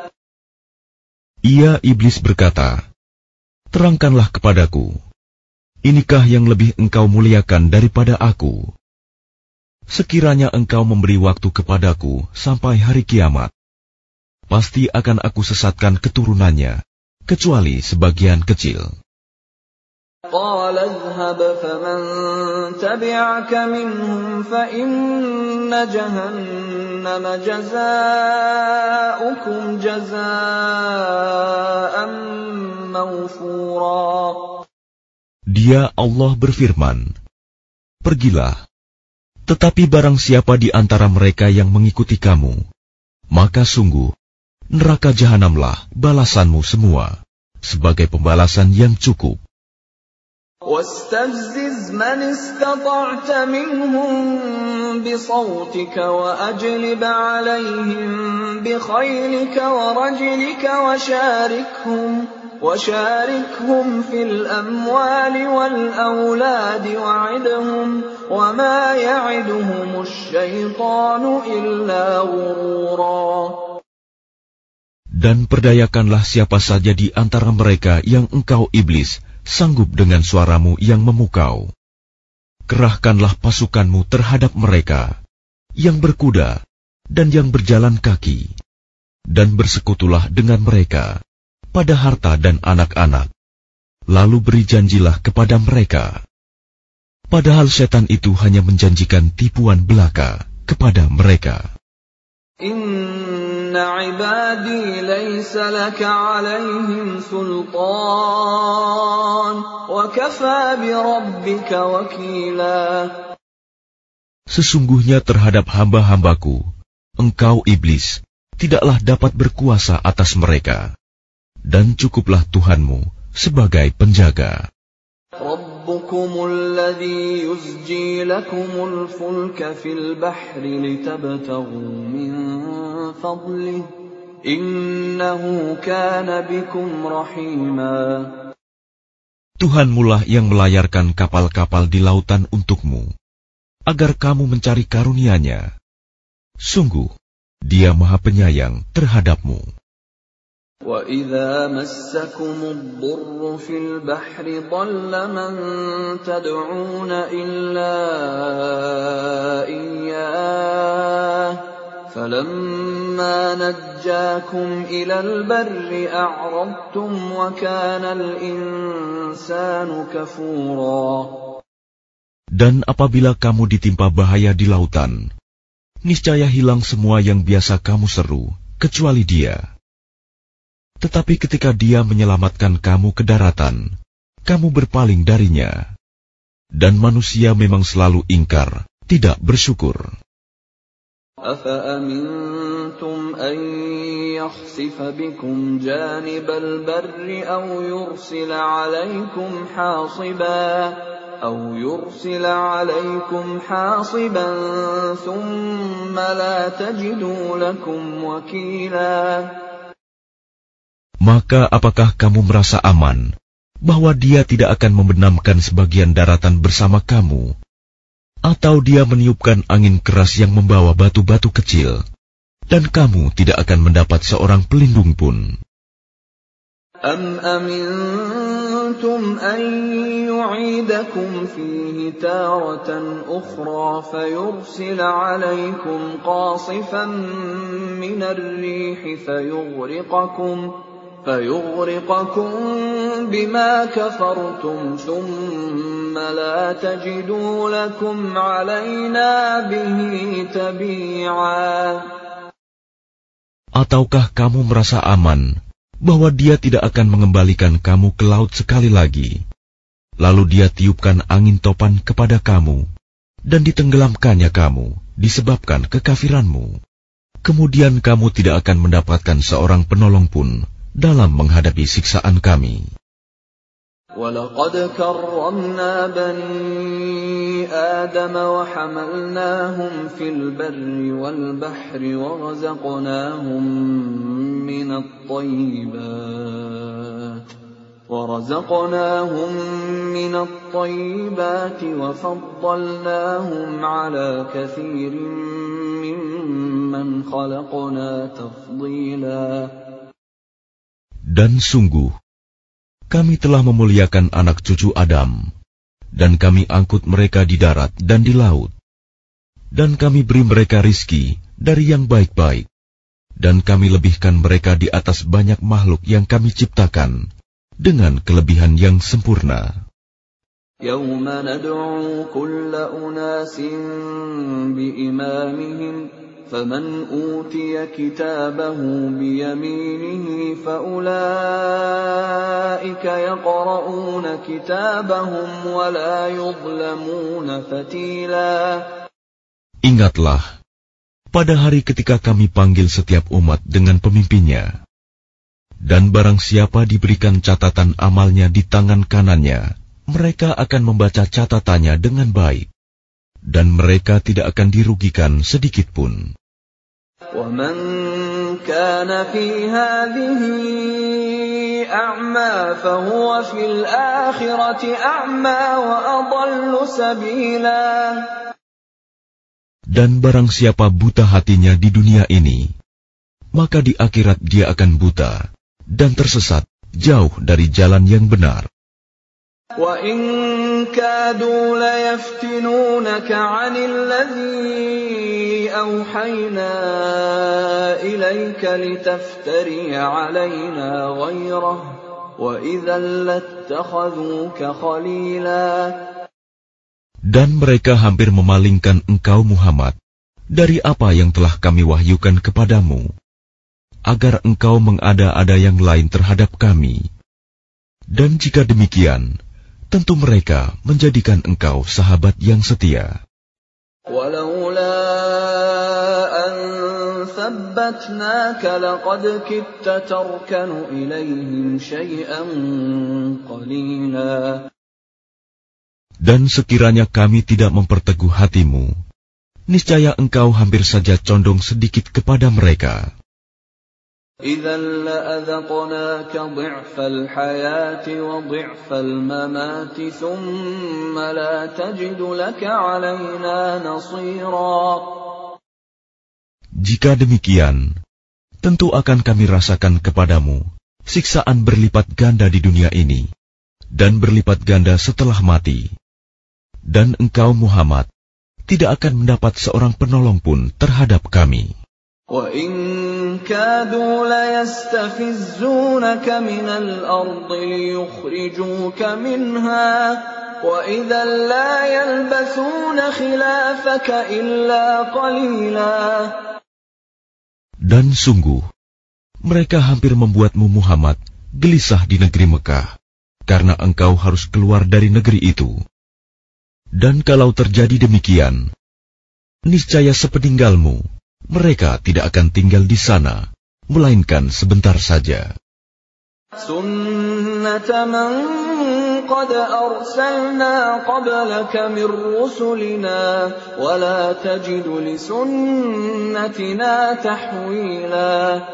Ia iblis berkata, terangkanlah kepadaku, inikah yang lebih engkau muliakan daripada aku? Sekiranya engkau memberi waktu kepadaku sampai hari kiamat, pasti akan aku sesatkan keturunannya, kecuali sebagian kecil. قال اذهب فمن تبعك منهم فإن جهنم جزاؤكم جزاء موفورا. Dia Allah berfirman, pergilah, tetapi barang siapa di antara mereka yang mengikuti kamu, maka sungguh neraka jahanamlah balasanmu semua, sebagai pembalasan yang cukup. واستفزز من استطعت منهم بصوتك وأجلب عليهم بخيلك ورجلك وشاركهم وشاركهم في الأموال والأولاد وعدهم وما يعدهم الشيطان إلا غرورا. Dan perdayakanlah siapa saja di antara mereka yang engkau iblis sanggup dengan suaramu yang memukau. Kerahkanlah pasukanmu terhadap mereka, yang berkuda dan yang berjalan kaki, dan bersekutulah dengan mereka pada harta dan anak-anak. Lalu beri janjilah kepada mereka. Padahal setan itu hanya menjanjikan tipuan belaka kepada mereka. Inna ibadi laysa laka alaihim sultan wa kafa bi rabbika wakila. Sesungguhnya terhadap hamba-hambaku, engkau iblis tidaklah dapat berkuasa atas mereka, dan cukuplah Tuhanmu sebagai penjaga. Rabbukumul ladzi yusji lakumul fulka fil bahri litabtaghu min fadlihi innahu kana bikum rahima. Tuhanmulah yang melayarkan kapal-kapal di lautan untukmu, agar kamu mencari karunia-Nya. Sungguh, Dia Maha Penyayang terhadapmu. وَإِذَا مَسَّكُمُ الضُّرُّ فِي الْبَحْرِ ضَلَّ مَن تَدْعُونَ إِلَّا إِيَّاهُ فَلَمَّا نَجَّاكُمْ إِلَى الْبَرِّ أَعْرَضْتُمْ وَكَانَ الْإِنسَانُ كَفُورًا. Dan apabila kamu ditimpa bahaya di lautan, niscaya hilang semua yang biasa kamu seru, kecuali Dia. Tetapi ketika Dia menyelamatkan kamu ke daratan, kamu berpaling darinya. Dan manusia memang selalu ingkar, tidak bersyukur. أَفَأَمِنْتُمْ أَنْ يَخْسِفَ بِكُمْ جَانِبَ الْبَرِّ أَوْ يُرْسِلَ عَلَيْكُمْ حَاصِبًا أَوْ يُرْسِلَ عَلَيْكُمْ حَاصِبًا ثُمَّ لَا تَجِدُوا لَكُمْ وَكِيلًا. Maka apakah kamu merasa aman bahwa Dia tidak akan membenamkan sebagian daratan bersama kamu, atau Dia meniupkan angin keras yang membawa batu-batu kecil, dan kamu tidak akan mendapat seorang pelindung pun? أَمْ أَمِنْتُمْ أَنْ يُعِيدَكُمْ فِيهِ تَارَةً أُخْرَى فَيُرْسِلَ عَلَيْكُمْ قَاصِفًا مِنَ الرِّيحِ فَيُغْرِقَكُمْ فَيُغْرِقَكُمْ بِمَا كَفَرْتُمْ ثُمَّ لَا تَجِدُوا لَكُمْ عَلَيْنَا بِهِ تَبِيعًا. Ataukah kamu merasa aman bahwa Dia tidak akan mengembalikan kamu ke laut sekali lagi, lalu Dia tiupkan angin topan kepada kamu, dan ditenggelamkannya kamu disebabkan kekafiranmu? Kemudian kamu tidak akan mendapatkan seorang penolong pun dalam menghadapi siksaan kami. وَلَقَدْ كَرَّمْنَا بَنِي آدَمَ وَحَمَلْنَاهُمْ فِي الْبَرِّ وَالْبَحْرِ وَرَزَقْنَاهُمْ مِنَ الطَّيِّبَاتِ وَرَزَقْنَاهُمْ مِنَ الطَّيِّبَاتِ وَفَضَّلْنَاهُمْ عَلَى كَثِيرٍ مِّمَّنْ خَلَقْنَا تَفْضِيلًا. Dan sungguh, kami telah memuliakan anak cucu Adam, dan kami angkut mereka di darat dan di laut. Dan kami beri mereka rizki dari yang baik-baik, dan kami lebihkan mereka di atas banyak makhluk yang kami ciptakan, dengan kelebihan yang sempurna. يَوْمَ نَدْعُو كُلَّ أُنَاسٍ بِإِمَامِهِمْ فَمَنْ أُوتِيَ كِتَابَهُ بِيَمِينِهِ فَأُولَئِكَ يَقْرَؤُونَ كِتَابَهُمْ وَلَا يُظْلَمُونَ فَتِيلًا. Ingatlah, pada hari ketika kami panggil setiap umat dengan pemimpinnya, dan barang siapa diberikan catatan amalnya di tangan kanannya, mereka akan membaca catatannya dengan baik, dan mereka tidak akan dirugikan sedikit pun. وَمَنْ كَانَ فِي هَذِهِ أَعْمَى فَهُوَ فِي الْآخِرَةِ أَعْمَى وَأَضَلُّ سَبِيلًا. Dan barang siapa buta hatinya di dunia ini, maka di akhirat dia akan buta dan tersesat jauh dari jalan yang benar. وَإِنْ كَادُوا لَيَفْتِنُونَكَ عَنِ الَّذِي أَوْحَيْنَا إِلَيْكَ لِتَفْتَرِيَ عَلَيْنَا غَيْرَهُ وَإِذًا لَاتَّخَذُوكَ خَلِيلًا. Dan mereka hampir memalingkan engkau Muhammad dari apa yang telah kami wahyukan kepadamu, agar engkau mengada-ada yang lain terhadap kami. Dan jika demikian, tentu mereka menjadikan engkau sahabat yang setia. وَلَوْلَا أَنْ ثَبَّتْنَاكَ لَقَدْ كِدتَّ تَرْكَنُ إِلَيْهِمْ شَيْئًا قَلِيلًا. Dan sekiranya kami tidak memperteguh hatimu, niscaya engkau hampir saja condong sedikit kepada mereka. إِذًا لَأَذَقْنَاكَ ضِعْفَ الْحَيَاةِ وَضِعْفَ الْمَمَاتِ ثُمَّ لَا تَجِدُ لَكَ عَلَيْنَا نَصِيرًا. Jika demikian, tentu akan kami rasakan kepadamu siksaan berlipat ganda di dunia ini, dan berlipat ganda setelah mati. Dan engkau Muhammad tidak akan mendapat seorang penolong pun terhadap kami. وَإِنْ كَادُوا لَيَسْتَفِزُّونَكَ مِنَ الْأَرْضِ لِيُخْرِجُوكَ مِنْهَا وَإِذًا لَا يَلْبَثُونَ خِلَافَكَ إِلَّا قَلِيلًا. Dan sungguh, mereka hampir membuatmu Muhammad gelisah di negeri Mekah, karena engkau harus keluar dari negeri itu. Dan kalau terjadi demikian, niscaya sepeninggalmu, mereka tidak akan tinggal di sana, melainkan sebentar saja. Sunnata man qad arsalna qablaka min rusulina wa la tajidu li sunnatina tahwila.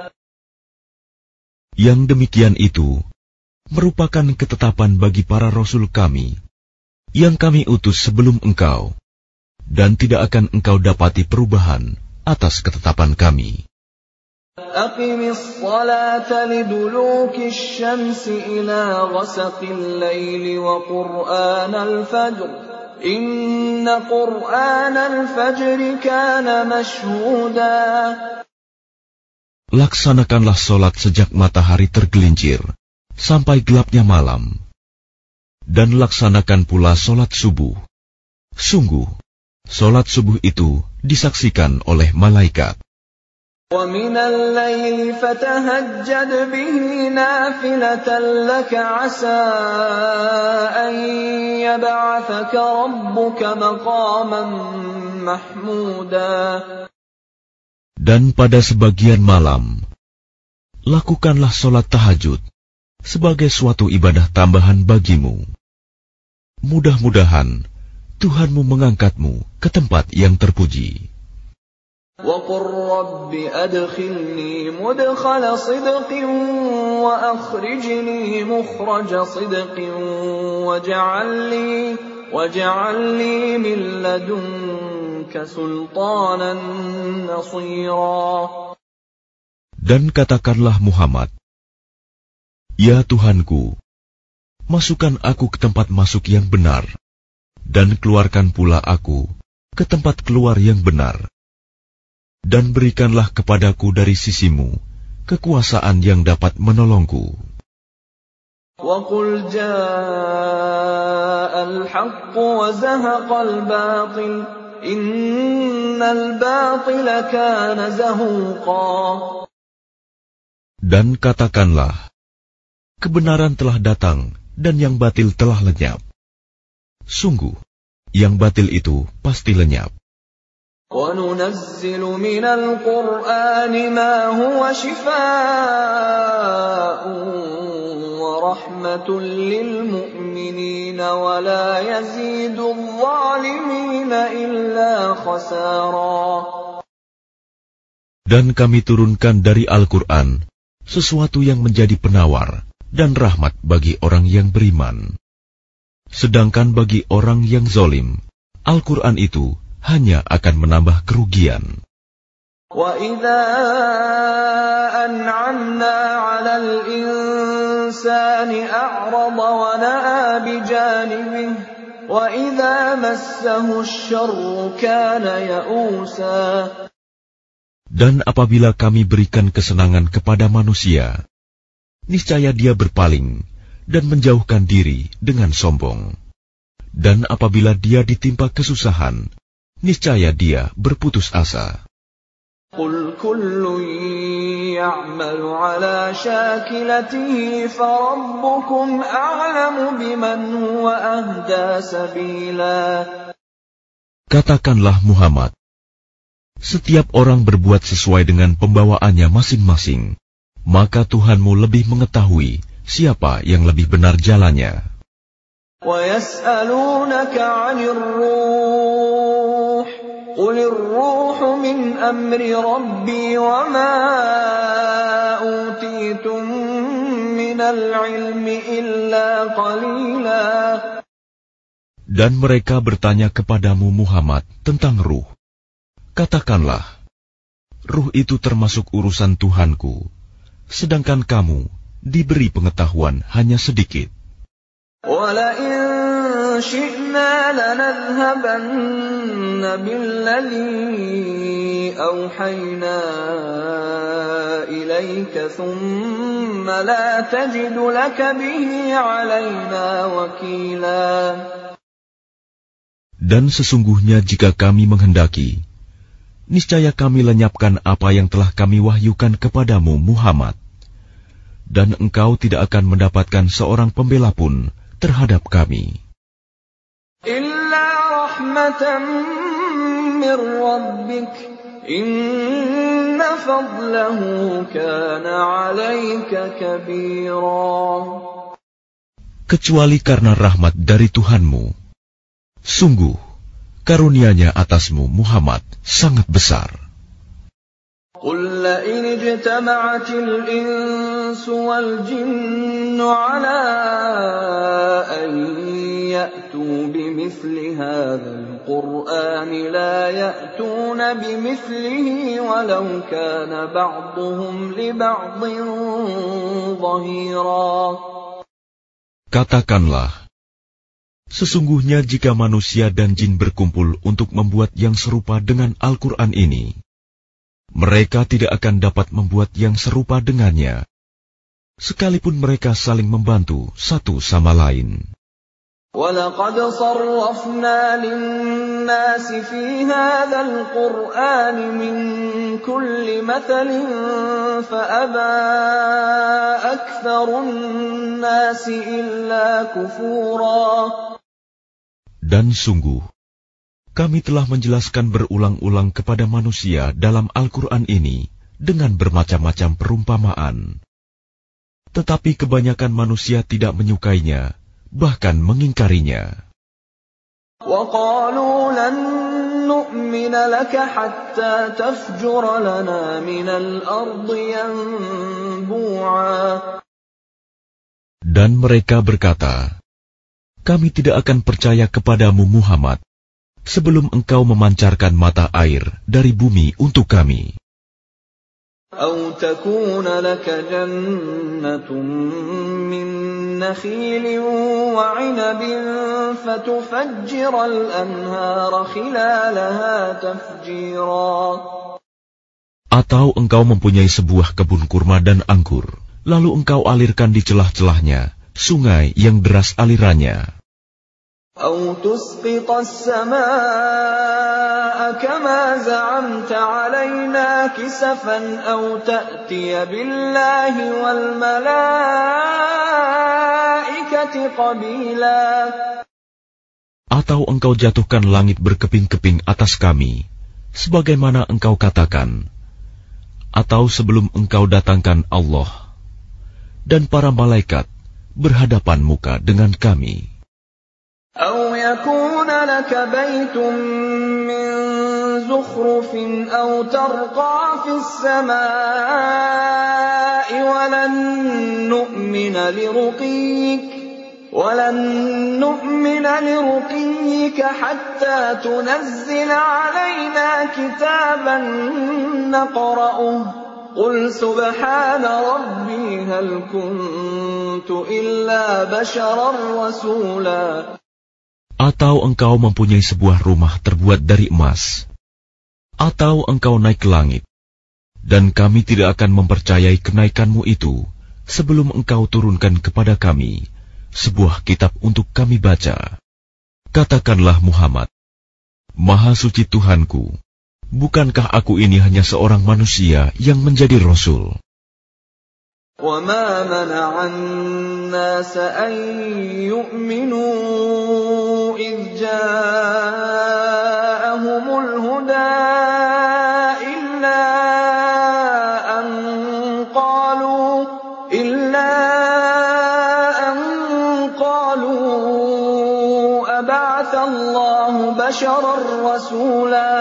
Yang demikian itu merupakan ketetapan bagi para rasul kami yang kami utus sebelum engkau, dan tidak akan engkau dapati perubahan atas ketetapan kami. Aqimis salata liduluki syamsi ila ghasaqil laili wa qur'anal fajr. Inna qur'anal fajri kana mashhuda. Laksanakanlah solat sejak matahari tergelincir sampai gelapnya malam, dan laksanakan pula solat subuh. Sungguh, solat subuh itu disaksikan oleh malaikat. وَمِنَ اللَّيْلِ فَتَهَجَّدْ بِهِ نَافِلَةً لَكَ عَسَىٰ أَن يَبْعَثَكَ رَبُّكَ مَقَامًا مَّحْمُودًا. Dan pada sebagian malam, lakukanlah solat tahajud sebagai suatu ibadah tambahan bagimu. Mudah-mudahan Tuhanmu mengangkatmu ke tempat yang terpuji. وَقُلْ رَبِّ أَدْخِلْنِي مُدْخَلَ صِدْقٍ وَأَخْرِجْنِي مُخْرَجَ صِدْقٍ وَاجْعَل لِّي وَاجْعَل لِّي مِن لَّدُنكَ سُلْطَانًا نَّصِيرًا. Dan katakanlah Muhammad, Ya Tuhanku, masukkan aku ke tempat masuk yang benar, dan keluarkan pula aku ke tempat keluar yang benar. Dan berikanlah kepadaku dari sisimu kekuasaan yang dapat menolongku. وَقُلْ جَاءَ الْحَقُّ وَزَهَقَ الْبَاطِلُ إِنَّ الْبَاطِلَ كَانَ زَهُوقًا. Dan katakanlah, kebenaran telah datang dan yang batil telah lenyap. Sungguh, yang batil itu pasti lenyap. وَنُنَزِّلُ مِنَ الْقُرْآنِ مَا هُوَ شِفَاءٌ وَرَحْمَةٌ لِّلْمُؤْمِنِينَ وَلَا يَزِيدُ الظَّالِمِينَ إِلَّا خَسَارًا. Dan kami turunkan dari Al-Quran sesuatu yang menjadi penawar dan rahmat bagi orang yang beriman. Sedangkan bagi orang yang zalim, Al-Quran itu hanya akan menambah kerugian. وَإِذَا أَنْعَمْنَا عَلَى الْإِنسَانِ أَعْرَضَ وَنَأَىٰ بِجَانِبِهِ وَإِذَا مَسَّهُ الشَّرُّ كَانَ يَئُوسًا. Dan apabila kami berikan kesenangan kepada manusia, niscaya dia berpaling dan menjauhkan diri dengan sombong. Dan apabila dia ditimpa kesusahan, niscaya dia berputus asa. قُلْ كُلٌّ يَعْمَلُ عَلَى شَاكِلَتِهِ فَرَبُّكُمْ أَعْلَمُ بِمَنْ هُوَ أَهْدَىٰ سَبِيلًا. Katakanlah Muhammad, setiap orang berbuat sesuai dengan pembawaannya masing-masing, maka Tuhanmu lebih mengetahui siapa yang lebih benar jalannya. وَيَسْأَلُونَكَ عَنِ الرُّوحِ قُلِ الرُّوحُ مِنْ أَمْرِ رَبِّي وَمَا أُوتِيتُم مِّنَ الْعِلْمِ إِلَّا قَلِيلًا. Dan mereka bertanya kepadamu Muhammad tentang ruh. Katakanlah, ruh itu termasuk urusan Tuhanku, sedangkan kamu diberi pengetahuan hanya sedikit. وَلَئِن شِئْنَا لَنَذْهَبَنَّ بِالَّذِي أَوْحَيْنَا إِلَيْكَ ثُمَّ لَا تَجِدُ لَكَ بِهِ عَلَيْنَا وَكِيلًا. Dan sesungguhnya jika kami menghendaki, niscaya kami lenyapkan apa yang telah kami wahyukan kepadamu Muhammad, dan engkau tidak akan mendapatkan seorang pembela pun terhadap kami. Illa rahmatan min rabbik, inna fadlahu kana 'alaika kabira. Kecuali karena rahmat dari Tuhanmu, sungguh karunia-Nya atasmu Muhammad sangat besar. Qul la in ijtama'atil insu wal jinnu 'ala an ya'tu bimithli hadzal qur'ani la ya'tuna bimithlihi walau kana ba'dhuhum li ba'dhin dhahira. Katakanlah, sesungguhnya jika manusia dan jin berkumpul untuk membuat yang serupa dengan Al-Quran ini, mereka tidak akan dapat membuat yang serupa dengannya, sekalipun mereka saling membantu satu sama lain. وَلَقَدْ صَرَّفْنَا لِلنَّاسِ فِي هَذَا الْقُرْآنِ مِنْ كُلِّ مَثَلٍ فَأَبَى أَكْثَرُ النَّاسِ إِلَّا كُفُورًا. Dan sungguh, kami telah menjelaskan berulang-ulang kepada manusia dalam Al-Quran ini dengan bermacam-macam perumpamaan. Tetapi kebanyakan manusia tidak menyukainya, bahkan mengingkarinya. وَقَالُوا لَن نُّؤْمِنَ لَكَ حَتَّى تَفْجُرَ لَنَا مِنَ الْأَرْضِ يَنبُوعًا. Dan mereka berkata, kami tidak akan percaya kepadamu Muhammad sebelum engkau memancarkan mata air dari bumi untuk kami. أَوْ تَكُونَ لَكَ جَنَّةٌ مِّن نَّخِيلٍ وَعِنَبٍ فَتُفَجِّرَ الْأَنْهَارَ خِلَالَهَا تَفْجِيرًا. Atau engkau mempunyai sebuah kebun kurma dan anggur, lalu engkau alirkan di celah-celahnya sungai yang deras alirannya. أَوْ تُسْقِطَ السَّمَاءَ كَمَا زَعَمْتَ عَلَيْنَا كِسَفًا أَوْ تَأْتِيَ بِاللَّهِ وَالْمَلَائِكَةِ قَبِيلًا. Atau engkau jatuhkan langit berkeping-keping atas kami, sebagaimana engkau katakan, atau sebelum engkau datangkan Allah dan para malaikat berhadapan muka dengan kami. أَوْ يَكُونَ لَكَ بَيْتٌ مِّن زُخْرُفٍ أَوْ تَرْقَىٰ فِي السَّمَاءِ وَلَن نُّؤْمِنَ لِرُقِيِّكَ وَلَن نُّؤْمِنَ لِرُقِيِّكَ حَتَّىٰ تُنَزِّلَ عَلَيْنَا كِتَابًا نَّقْرَؤُهُ قُلْ سُبْحَانَ رَبِّي هَلْ كُنتُ إِلَّا بَشَرًا رَّسُولًا. Atau engkau mempunyai sebuah rumah terbuat dari emas, atau engkau naik ke langit, dan kami tidak akan mempercayai kenaikanmu itu sebelum engkau turunkan kepada kami sebuah kitab untuk kami baca. Katakanlah Muhammad, Maha Suci Tuhanku, bukankah aku ini hanya seorang manusia yang menjadi Rasul? وَمَا مَنَعَ النَّاسَ أَن يُؤْمِنُوا إِذْ جَاءَهُمُ الْهُدَىٰ إِلَّا أَن قَالُوا إِلَّا أَن قَالُوا أَبَعَثَ اللَّهُ بَشَرًا رَّسُولًا.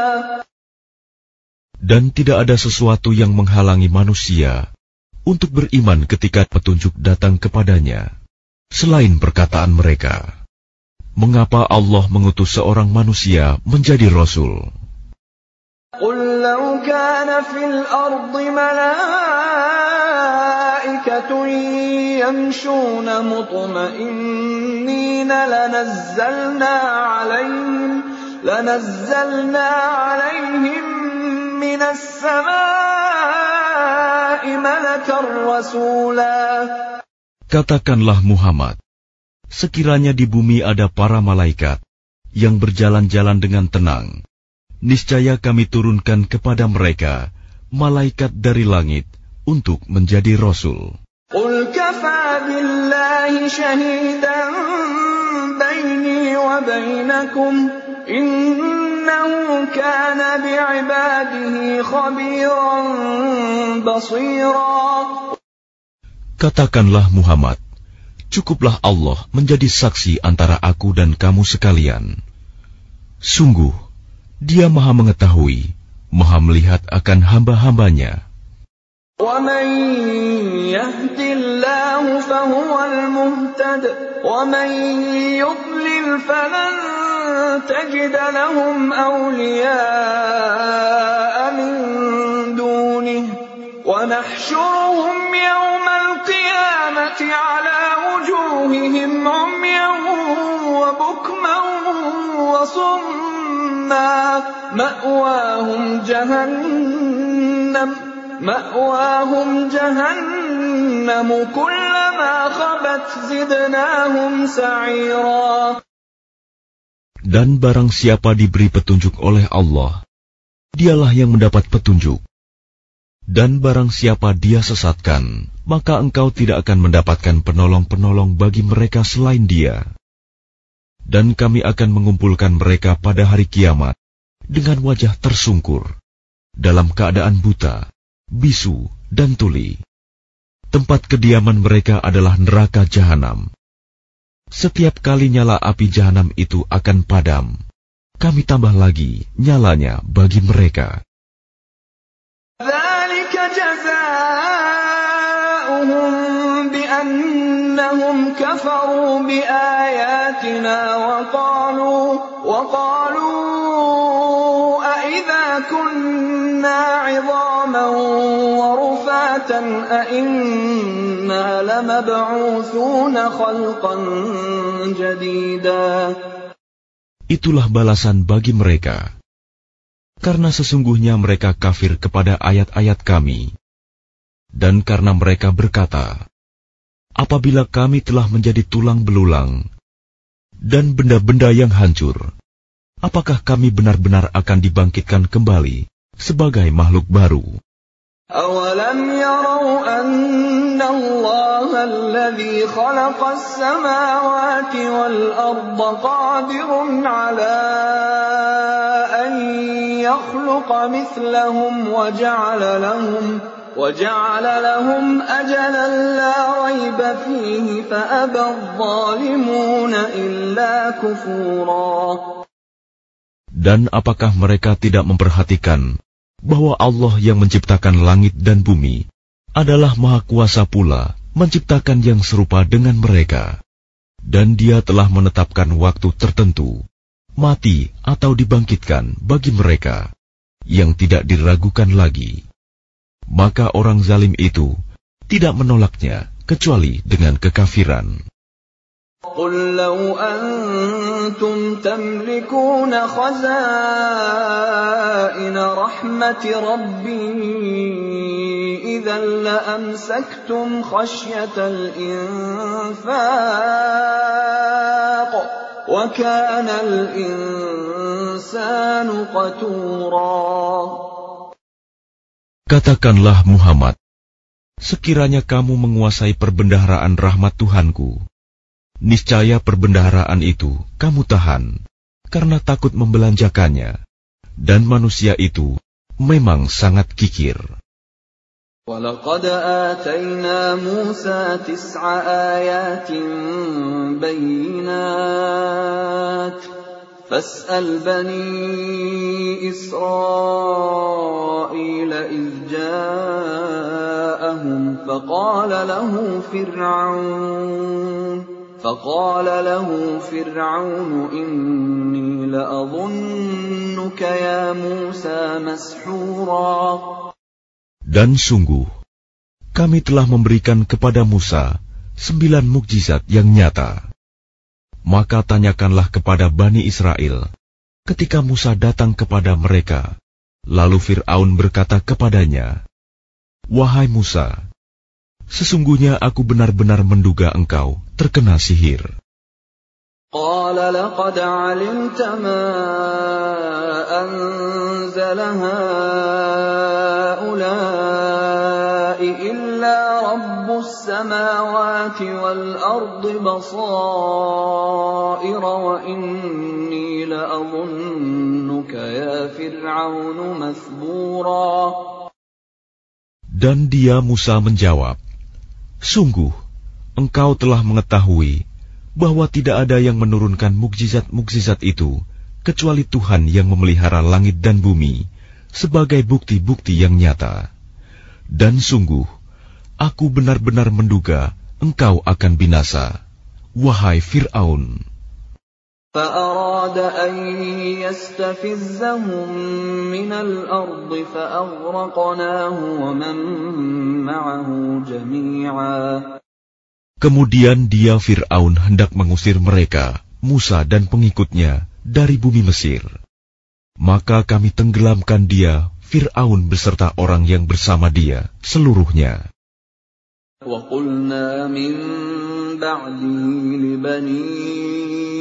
Dan tidak ada sesuatu yang menghalangi manusia untuk beriman ketika petunjuk datang kepadanya, selain perkataan mereka, mengapa Allah mengutus seorang manusia menjadi Rasul? قُلْ لَوْ كَانَ فِي الْأَرْضِ مَلَائِكَةٌ يَمْشُونَ مُطْمَئِنِّينَ لَنَزَّلْنَا عَلَيْهِمْ لَنَزَّلْنَا عَلَيْهِمْ مِنَ السَّمَاءِ مَلَكًا رَّسُولًا. Katakanlah Muhammad, sekiranya di bumi ada para malaikat yang berjalan-jalan dengan tenang, niscaya kami turunkan kepada mereka malaikat dari langit untuk menjadi rasul. Qul kafa billahi shahidan baini wa bainakum innahu kana bi'ibadihi khabiran basira. Katakanlah Muhammad, cukuplah Allah menjadi saksi antara aku dan kamu sekalian. Sungguh, Dia Maha mengetahui, Maha melihat akan hamba-hambanya. وَمَن يَهْدِ اللَّهُ فَهُوَ الْمُهْتَدِ وَمَن يُضْلِلْ فَلَن تَجِدَ لَهُمْ أَوْلِيَاءَ مِن دُونِهِ وَنَحْشُرُهُمْ يَوْمَ الْقِيَامَةِ عَلَى وُجُوهِهِمْ عُمْيًا وَبُكْمًا وَصُمًّا مَأْوَاهُمْ جَهَنَّمُ مَأْوَاهُمْ جَهَنَّمُ كُلَّمَا خَبَتْ زِدْنَاهُمْ سَعِيرًا. Dan barang siapa diberi petunjuk oleh Allah, dialah yang mendapat petunjuk. Dan barang siapa Dia sesatkan, maka engkau tidak akan mendapatkan penolong-penolong bagi mereka selain Dia. Dan kami akan mengumpulkan mereka pada hari kiamat dengan wajah tersungkur, dalam keadaan buta, bisu, dan tuli. Tempat kediaman mereka adalah neraka jahanam. Setiap kali nyala api jahanam itu akan padam, kami tambah lagi nyalanya bagi mereka. ذَلِكَ جَزَاؤُهُم بِأَنَّهُمْ كَفَرُوا بِآيَاتِنَا وَقَالُوا وَقَالُوا أَإِذَا كُنَّا عِظَامًا وَرُفَاتًا أَإِنَّا لَمَبْعُوثُونَ خَلْقًا جَدِيدًا. Itulah balasan bagi mereka. Karena sesungguhnya mereka kafir kepada ayat-ayat kami. Dan karena mereka berkata, apabila kami telah menjadi tulang belulang dan benda-benda yang hancur, apakah kami benar-benar akan dibangkitkan kembali sebagai makhluk baru? أَوَلَمْ يَرَوْا أَنَّ اللَّهَ الَّذِي خَلَقَ السَّمَاوَاتِ وَالْأَرْضَ قَادِرٌ عَلَىٰ أَن يَخْلُقَ مِثْلَهُمْ وَجَعَلَ لَهُمْ وَجَعَلَ لَهُمْ أَجَلًا لَّا رَيْبَ فِيهِ فَأَبَى الظَّالِمُونَ إِلَّا كُفُورًا. Dan apakah mereka tidak memperhatikan bahwa Allah yang menciptakan langit dan bumi adalah Maha Kuasa pula menciptakan yang serupa dengan mereka, dan Dia telah menetapkan waktu tertentu, mati atau dibangkitkan bagi mereka, yang tidak diragukan lagi. Maka orang zalim itu tidak menolaknya kecuali dengan kekafiran. قُل لَّوْ أَنتُمْ تَمْلِكُونَ خَزَائِنَ رَحْمَةِ رَبِّي إِذًا لَّأَمْسَكْتُمْ خَشْيَةَ الْإِنفَاقِ وَكَانَ الْإِنسَانُ قَتُورًا. Katakanlah Muhammad, sekiranya kamu menguasai perbendaharaan rahmat Tuhanku, niscaya perbendaharaan itu kamu tahan, karena takut membelanjakannya, dan manusia itu memang sangat kikir. وَلَقَدْ آتَيْنَا مُوسَى تِسْعَ آيَاتٍ بَيِّنَاتٍ فَاسْأَلْ بَنِي إِسْرَائِيلَ إِذْ جَاءَهُمْ فَقَالَ لَهُ فِرْعَوْنُ فَقَالَ لَهُ فِرْعَوْنُ إِنِّي لَأَظُنُّكَ يَا مُوسَى مَسْحُورًا. Dan sungguh, kami telah memberikan kepada Musa sembilan mukjizat yang nyata. Maka tanyakanlah kepada Bani Israel, ketika Musa datang kepada mereka, lalu Fir'aun berkata kepadanya, Wahai Musa, sesungguhnya aku benar-benar menduga engkau terkena sihir. قال لقد علمت ما أنزل هؤلاء إلا رب السماوات والأرض بصائر وإني لأظنك يا فرعون مثبورا. Dan dia Musa menjawab, sungguh engkau telah mengetahui bahwa tidak ada yang menurunkan mukjizat-mukjizat itu kecuali Tuhan yang memelihara langit dan bumi sebagai bukti-bukti yang nyata. Dan sungguh, aku benar-benar menduga engkau akan binasa, wahai Fir'aun. فأراد أن يستفزهم من الأرض فأغرقناه ومن معه جميعا. Kemudian dia Fir'aun hendak mengusir mereka, Musa dan pengikutnya, dari bumi Mesir. Maka kami tenggelamkan dia, Fir'aun beserta orang yang bersama dia, seluruhnya. وَقُلْنَا مِن بَعْدِهِ لِبَنِي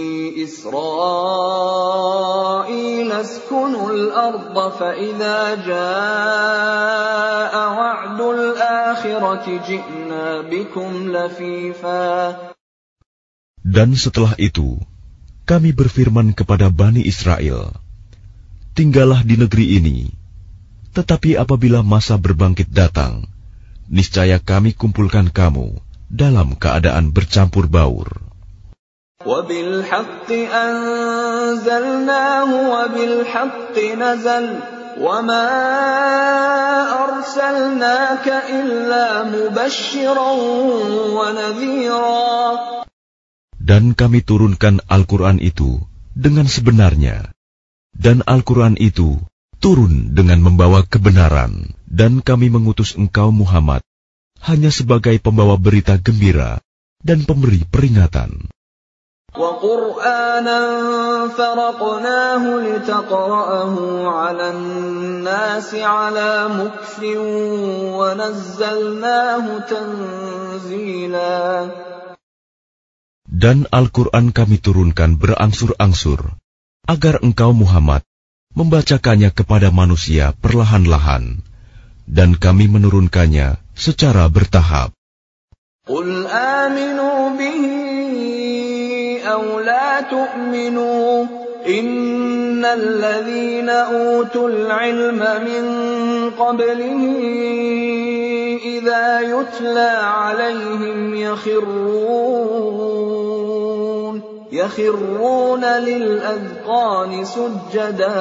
إِسْرَائِيلَ اسْكُنُوا الْأَرْضَ فَإِذَا جَاءَ وَعْدُ الْآخِرَةِ جِئْنَا بِكُمْ لَفِيفًا. Dan setelah itu, kami berfirman kepada Bani Israel, tinggallah di negeri ini, tetapi apabila masa berbangkit datang, niscaya kami kumpulkan kamu dalam keadaan bercampur baur. وَبِالْحَقِّ أَنزَلْنَاهُ وَبِالْحَقِّ نَزَلَ وَمَا أَرْسَلْنَاكَ إِلَّا مُبَشِّرًا وَنَذِيرًا. Dan kami turunkan Al-Quran itu dengan sebenarnya, dan Al-Quran itu turun dengan membawa kebenaran, dan kami mengutus engkau Muhammad hanya sebagai pembawa berita gembira dan pemberi peringatan. وَقُرْآنًا فَرَقْنَاهُ لِتَقْرَأَهُ عَلَى النَّاسِ عَلَى مُكْثٍ وَنَزَّلْنَاهُ تَنزِيلًا. Dan Al-Quran kami turunkan berangsur-angsur, agar engkau Muhammad membacakannya kepada manusia perlahan-lahan, dan kami menurunkannya secara bertahap. قُلْ آمِنُوا بِهِ أَوْ لَا تُؤْمِنُوا إِنَّ الَّذِينَ أُوتُوا الْعِلْمَ مِنْ قَبْلِهِ إِذَا يُتْلَى عَلَيْهِمْ يَخِرُّونَ يَخِرُّونَ لِلْأَذْقَانِ سُجَّدًا.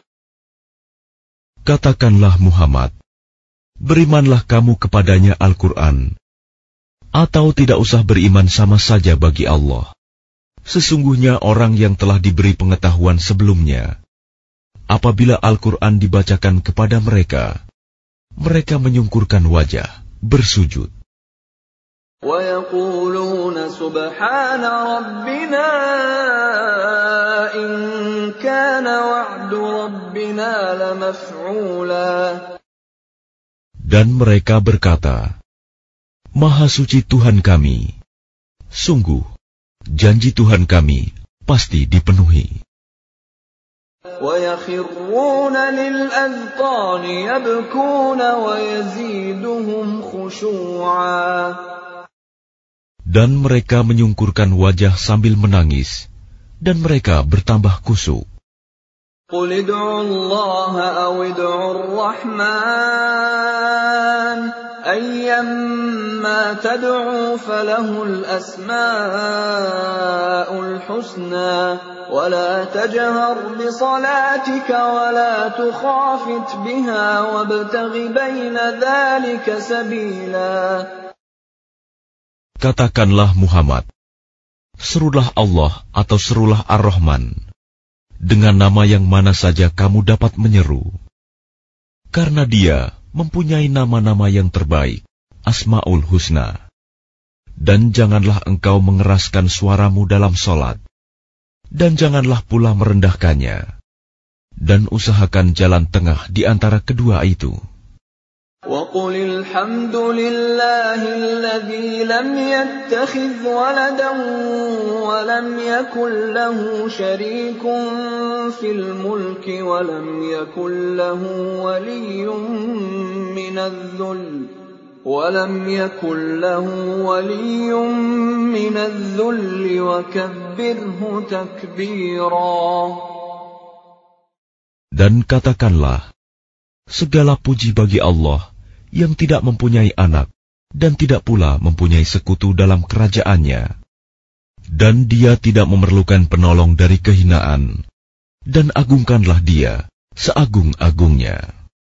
Katakanlah Muhammad, berimanlah kamu kepadanya Al-Quran, atau tidak usah beriman sama saja bagi Allah. Sesungguhnya orang yang telah diberi pengetahuan sebelumnya, apabila Al-Quran dibacakan kepada mereka, mereka menyungkurkan wajah, bersujud. وَيَقُولُونَ سُبْحَانَ رَبِّنَا إِن كَانَ وَعْدُ رَبِّنَا لَمَفْعُولًا. Dan mereka berkata, Maha suci Tuhan kami, sungguh janji Tuhan kami pasti dipenuhi. وَيَخِرُّونَ لِلْأَذْقَانِ يَبْكُونَ وَيَزِيدُهُمْ خُشُوعًا. Dan mereka menyungkurkan wajah sambil menangis, dan mereka bertambah khusyuk. قُلِ ادْعُوا اللَّهَ أَوِ ادْعُوا الرَّحْمَنَ أَيَّمَّا تَدْعُوا فَلَهُ الْأَسْمَاءُ الْحُسْنَى وَلَا تَجْهَرْ بِصَلَاتِكَ وَلَا تُخَافِتْ بِهَا وَابْتَغِ بَيْنَ ذَلِكَ سَبِيلًا. Katakanlah Muhammad, serulah Allah atau serulah Ar-Rahman, dengan nama yang mana saja kamu dapat menyeru. Karena Dia mempunyai nama-nama yang terbaik, Asma'ul Husna. Dan janganlah engkau mengeraskan suaramu dalam solat, dan janganlah pula merendahkannya, dan usahakan jalan tengah di antara kedua itu. وَقُلْ قل الحمد لله الذي لم يتخذ ولدا ولم يكن له شريك في الملك ولم يكن له ولي من الذل ولم يكن له ولي من الذل وكبره تكبيرا. Dan katakanlah, segala puji bagi Allah yang tidak mempunyai anak dan tidak pula mempunyai sekutu dalam kerajaannya. Dan dia tidak memerlukan penolong dari kehinaan. Dan agungkanlah dia seagung-agungnya.